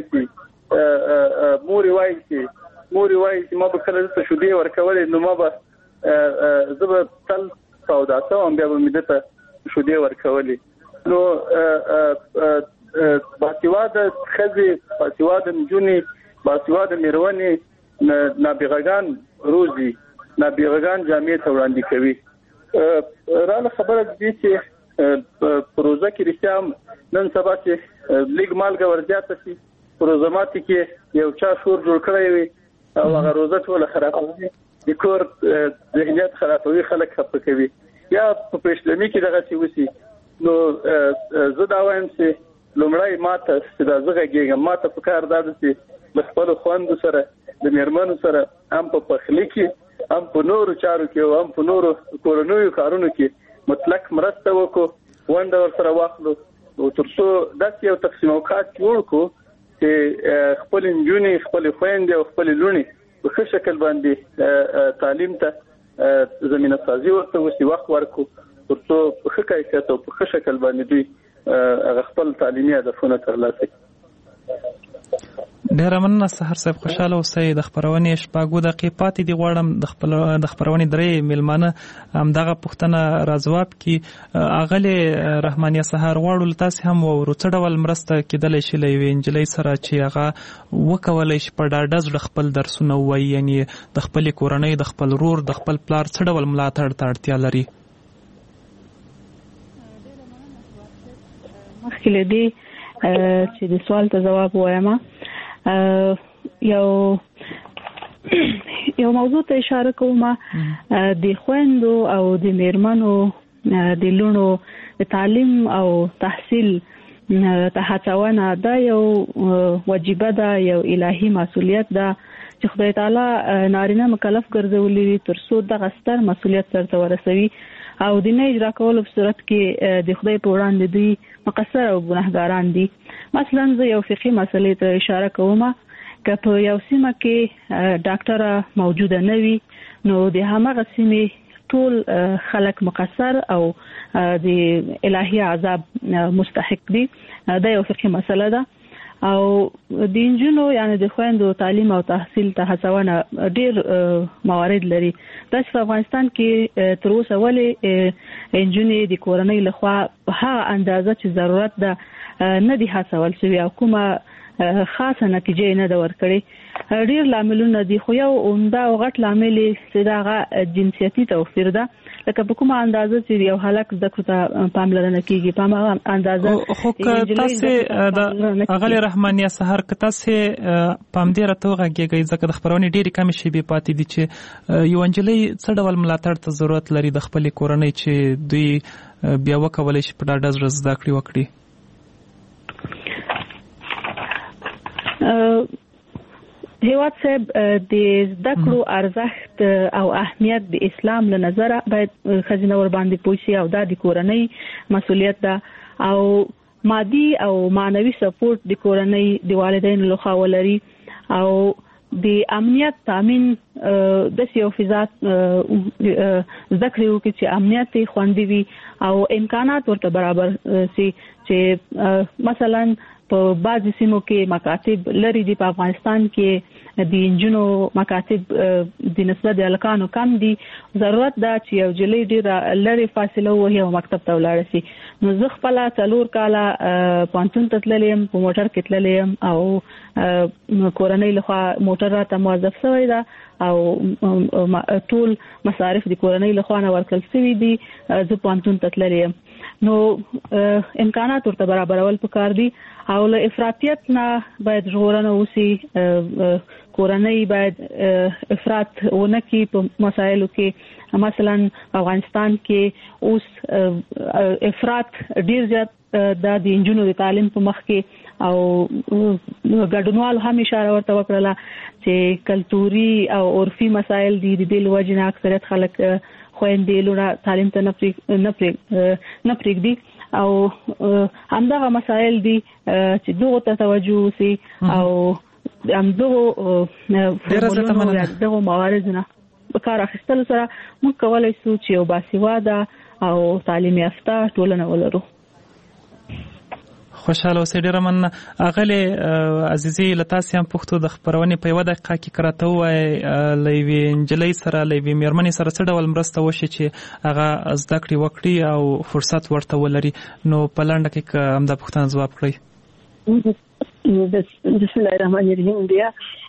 چې مور وایي چې ما به کله څه شودي ورکولې نو ما به زه به تل سوداته او بیا به مې دته شودي ورکولې. نو باسواده ښځې، باسواده نجونې، باسواده میرمنې نابغگان روزي، نابغگان جامعه ته وړاندې کوي. راله خبره دي چې پروژه کې رښتیا نن سبا چې لیګ مالګه ورځاته شي پروژماتي کې یو چا شور جوړ کړی وي او هغه روزه ټول خرابوي، د کور ذهنیت خرابوي، خلک خپه کوي. یا په پښتني کې دغه څه وسی. نو زه دا وایم چې لومړی ماته چې دا زغږیږم ماته په کار داده چې خپل خوند سره د میرمنو سره هم په پخلی کې هم په نورو چارو کې او هم په نورو کورنیو کارونو کې مطلق مرسته وکړو، ونډه ورسره واخلو او ترڅو داسې یو تقسیم اوقات جوړ کړو چې خپل نجونې، خپل خویندې او خپل لوڼې په ښه شکل باندې تعلیم ته زمینه سازي ورته وشي، وخت ورکړو ترڅو په ښه کیفیت او په ښه شکل باندې دوی خپل تعلیمي هدفونه ترلاسه کړي. ډیره مننه سحر صاحب، خوشاله اوسئ. د خبرونې شپږو دقیقې پاتې دي. غواړم د خبرونې درې میلمانه همدغه پوښتنه راځواب کړي. اغلې رحمانیه سحر غواړو له تاسې هم واورو څه ډول مرسته کېدلی شي له یوې نجلۍ سره چې هغه وکولی شي په ډاډه زړه خپل درسونه ووایي، یعنې د خپلې کورنۍ، د خپل ورور، د خپل پلار څه ډول ملاتړ ته اړتیا لري؟ مخکې له دې چې د سوال ته ځواب وایم، یو موضوع ته اشاره کوم. د خويندو او د میرمنو د لونو د تعلیم او تحصیل ته هڅونه دا یو واجبه ده، یو الهي مسؤلیت ده چې خدای تعالی نارینه مکلف ګرځولي تر څو د غستر مسؤلیت سره ورسوي او د نه اجرا کولو په صورت کې د خدای په وړاندې دوی مقصر او ګناهګاران دي. مثلا زه یو فقهي مسلې ته اشاره کوم، که په یو سیمه کې ډاکټر موجوده نه وي نو د همغه سیمې ټول خلک مقصر او د الهي عذاب مستحق دي. دا یو فقهي مسله ده. او د انجونو یعنی د خويندو تعلیم او تحصیل ته هڅونه ډیر موارد لري. د افغانستان کې تر اوسه ولې انجونې د کورنۍ لخوا هغه اندازه چې ضرورت ده نه دي هڅول شوی او کومه خاصه نتیجه نه ده ورکړې. ډیر لاملونه دي، خو یو عمده او غټ لامل چې دا جنسیتي توفیر ده. لکه په کومه اندازه چې یو هلک د کړه پاملرنه کیږي په هغه اندازه خو تاسو د اغلی رحمانیه سحر که تاسو پام دې راته غږیږي ځکه د خبرونې ډېری کم شي به پاتې دي چې یو انجلۍ څه ډول ملاتړ ته ضرورت لري د خپل کورنۍ چې دوی بیا وکولای شي په ډاډه زړه زده کړې وکړي. هیواد صاحب د زده کړو ارزښت او اهمیت د اسلام له نظره باید خزینه ور باندې پوښي او د کورنۍ مسؤلیت ده او مادي او معنوي سپورټ د کورنۍ د والدینو لخوا ولري او د امنیت تامین د سیو فزات ذکر یو کې چې امنیت خوندي وي او امکانات ورته برابر سي چې مثلا په بعض سیمو کې مکاتب لري دي. په افغانستان کې د انجونو مکاتب د نسبت د الکانو کم دي. ضرورت ده چې یو جلې ډیر لري فاصله وي او مکتب ته ولاړ شي. نو زه خپل 4 کاله پانتون تتللم په موټر کې تللم او کورنۍ لخوا موټر راته موظف شوی ده او ټول مصارف د کورنۍ لخوا نه ورکړل شوی دي. زه پانتون تتللم نو امکانات ورته برابرول پکار دي او له افراطیت نه باید ژغورنه وشي. کورنۍ باید افراط ونکړي په مسایلو کې. مثلا افغانستان کې اوس افراط ډیر زیات د انجونو د تعلیم په مخ کې او ګډونوال هم اشاره ورته وکړه چې کلتوري او عرفي مسایل دي. د دې لوجنه اکثریت خلک خويندې لونه تعلیم ته نه پرېږدي او همدغه مسایل دي چې دغه ته توجه وشي او همدغه مواردونه په کار اخیستلو سره موږ کولای شو چې یو باسواده او تعلیم یافته ټولنه ولرو. خوشاله اوسئ. ډیره مننه. اغلی عزیزي لتاسې هم پښتو د خبرونې په 1 دقیقه کې کراته وای لوي انجلۍ سره لوي میرمنې سره څه ډول مرسته وشي چې هغه زده کړې وکړي او فرصت ورته ولري. نو په لنډه کې هم د پښتنه جواب کړئ. بسم الله الرحمن الرحیم. بیا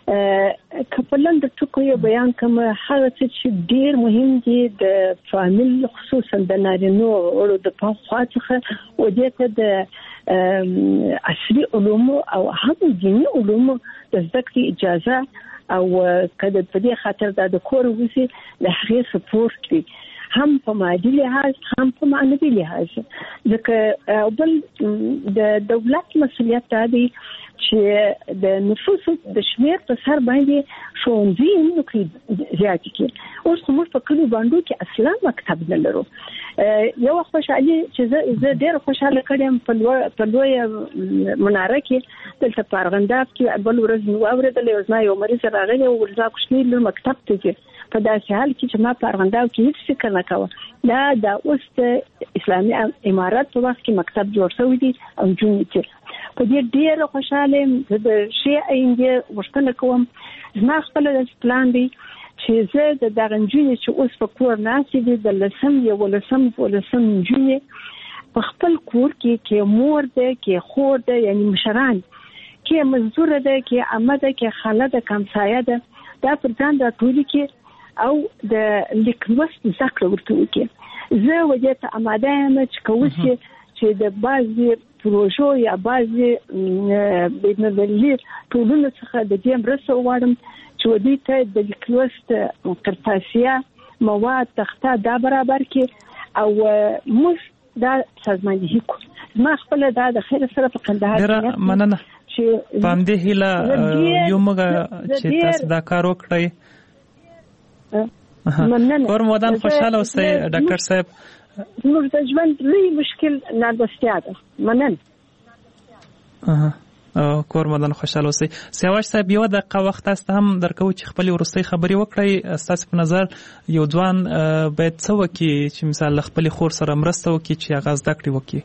کپلن د ټکو یو بیان کوم هغه چې ډیر مهم دي د فامیل خصوصا د نارینو او د پخواڅخه او دته د عصري علوم او هم دینی علوم د ذکر اجازه او کله په دې خاطر د کور وسی د هغه سپورټ دي هم په مادي لحاظ هم په معنوي لحاظ. ځکه بل د دولت مسؤلیت دی چې د نفوس د شمیر په سر باندې ښوونځي نو کې زیات کی. اوس موږ په کلو باندې کې اصلا مکتب نه لرو. یو خوشاله چې زه ډېر خوشاله کړم په لوی مناره کې دلته پارغنداب کې بل ورځ نو اوریدل یو مریض راغلی او ورځا کوښنی له مکتب ته ځي. په داسې حال کې چې ما پارغنداب کې هیڅ فکر نه کاوه. دا اوس د اسلامي امارات په وخت کې مکتب جوړ شوی دی او جون چې په دې ډېر خوشاله د شی اینده وشتنه کوم. زما خپل د پلان دی چې زه د دغنجونې چې اوس په کور ناسې دي د لسم جونې په خپل کور کې مور ده کې خور ده یعنی مشران کې مزدور ده کې عمه ده کې خاله ده کمسایه ده دا پر ځان د ټولي کې او د لیکلوست ذکر ورته وکي. زه وجه ته آماده یم چې کوشش چې د بعضي پروژو یا بعضي بین‌المللي ټولنو څخه د دې مرسته وغواړم چې ودې ته د لیکلوست کرتاسیه مواد تخته دا برابر کې او موږ دا سازماندهي کو ما خپل د خیر سره په کندهار ډېر مننه چې پام دې هله یو موږ چې تاسو دا کار وکړئ مننه کور مودان خوشاله اوسئ ډاکټر صاحب موږ د ژوند لوی مشکل ناروغتیا ده مننه کور مودان خوشاله اوسئ سیاوش صاحب یو دقیقه وخت تاسو هم درکو چې خپل ورستۍ خبري وکړئ تاسو په نظر یو ځوان باید څه وکړي چې مثال خپل خور سره مرسته وکړي چې هغه زده کړې وکړي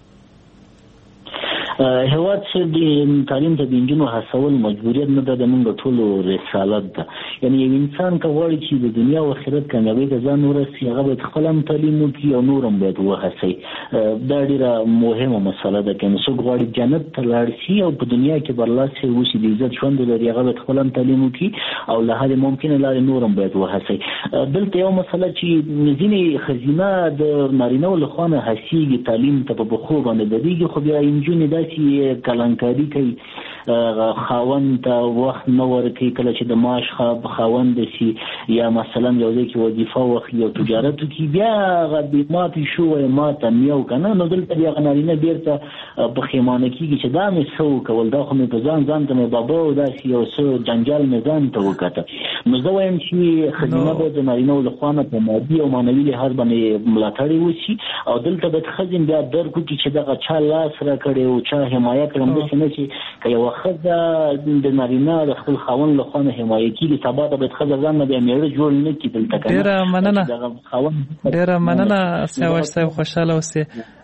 هیواد چې د تعلیم ته د انجونو هڅول مجبوریت نه ده د موږ ټولو رسالت ده یعنی یو انسان که غواړي چې د دنیا او آخرت کامیابۍ ته ځان ورسي هغه باید خپل هم تعلیم وکړي او نور هم باید وهڅوي دا ډېره مهمه مسله ده که څوک غواړي جنت ته لاړ شي او په دنیا کې برلاسی وشي د عزت ژوند ولري هغه باید خپل هم تعلیم وکړي او له هرې ممکنه لارې نور هم باید وهڅوي دلته یو مسله چې ځینې ښځینه د نارینهو لخوا نه هڅېږي تعلیم ته په پښو باندې درېږي خو بیا نجونې داسې کلانکاري کوي خاوند ته وخت نه ورکوي کله چې د معاش خاوند شي یا مثلا یو ځای کې وظیفه واخلي او تجارت وکړي بیا هغه ماتې شو وایي ماته مې یو که نه نو دلته بیا هغه نارینه بېرته پښیمانه کېږي چې دا مې څه وکول دا خو مې په ځان ته مې بابا او داسې یو څه جنجال مې ځان ته وکته نو زه وایم چې ښځینه باید د نارینهو لخوا نه په مادي او معنوي لحاظ باندې ملاتړ وشي او دلته باید ښځې بیا درک وکړي چې دغه چا لاس راکړی او چا حمایه کړم داسې نه چې که یوه ښځه د نارینه د خپل خاوند لخوا نه حمایه کېږي سبا ته باید ښځه ځان نه بیا مېړه جوړ نه کړي دلته ډېره مننه سیاوش صاحب خوشحاله اوسئ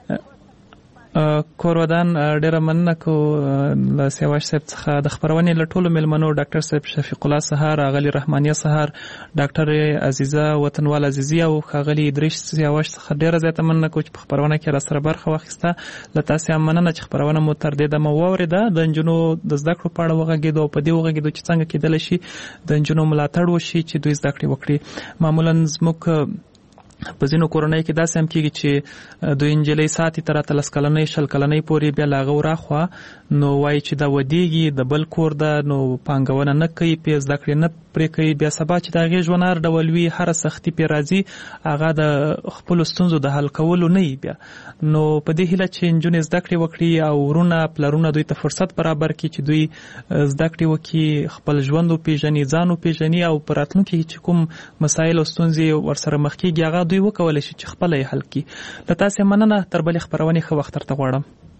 کور ودان ډېره مننه کو له سیاوش صاحب څخه د خبرونې له ټولو مېلمنو ډاکټر صاحب شفیق الله سهار اغلی رحمانیه سهار ډاکټر عزیزه وطنوال عزیزی او ښاغلي ادریس سیاوش څخه ډېره زیاته مننه کو چې په خبرونه کې راسره برخه واخیسته له تاسې هم مننه چې خبرونه مو تر دې دمه واورېده د نجونو د زده کړو په اړه وغږېدو او په دې وغږېدو چې څنګه کېدلی شي د نجونو ملاتړ وشي چې دوی زده کړې وکړي معمولا زموږ په ځینو کورنۍ کې داسې هم کېږي چې دوی نجلۍ ساتي تر 13 کلنۍ 20 کلنۍ پورې بیا له هغه وراخوا نو وایي چې دا ودیږي د بل کور ده نو پانګونه نه کوي پې زده کړې نه پرې کوي بیا سبا چې د هغې ژوند هر ډول وي هره سختي پې راځي هغه د خپلو ستونزو د حل کولو نه وي بیا نو په دې هیله چې نجونې زده کړې وکړي او ورونه پلرونه دوی ته فرصت برابر کړي چې دوی زده کړې وکړي خپل ژوند وپېژني ځان وپېژني او په راتلونکي کې چې کوم مسایل او ستونزې ورسره مخ کېږي هغه دوی وکولی شي چې خپله یې حل کړي له تاسې مننه تر بلې خپرونې ښه وخت درته غواړم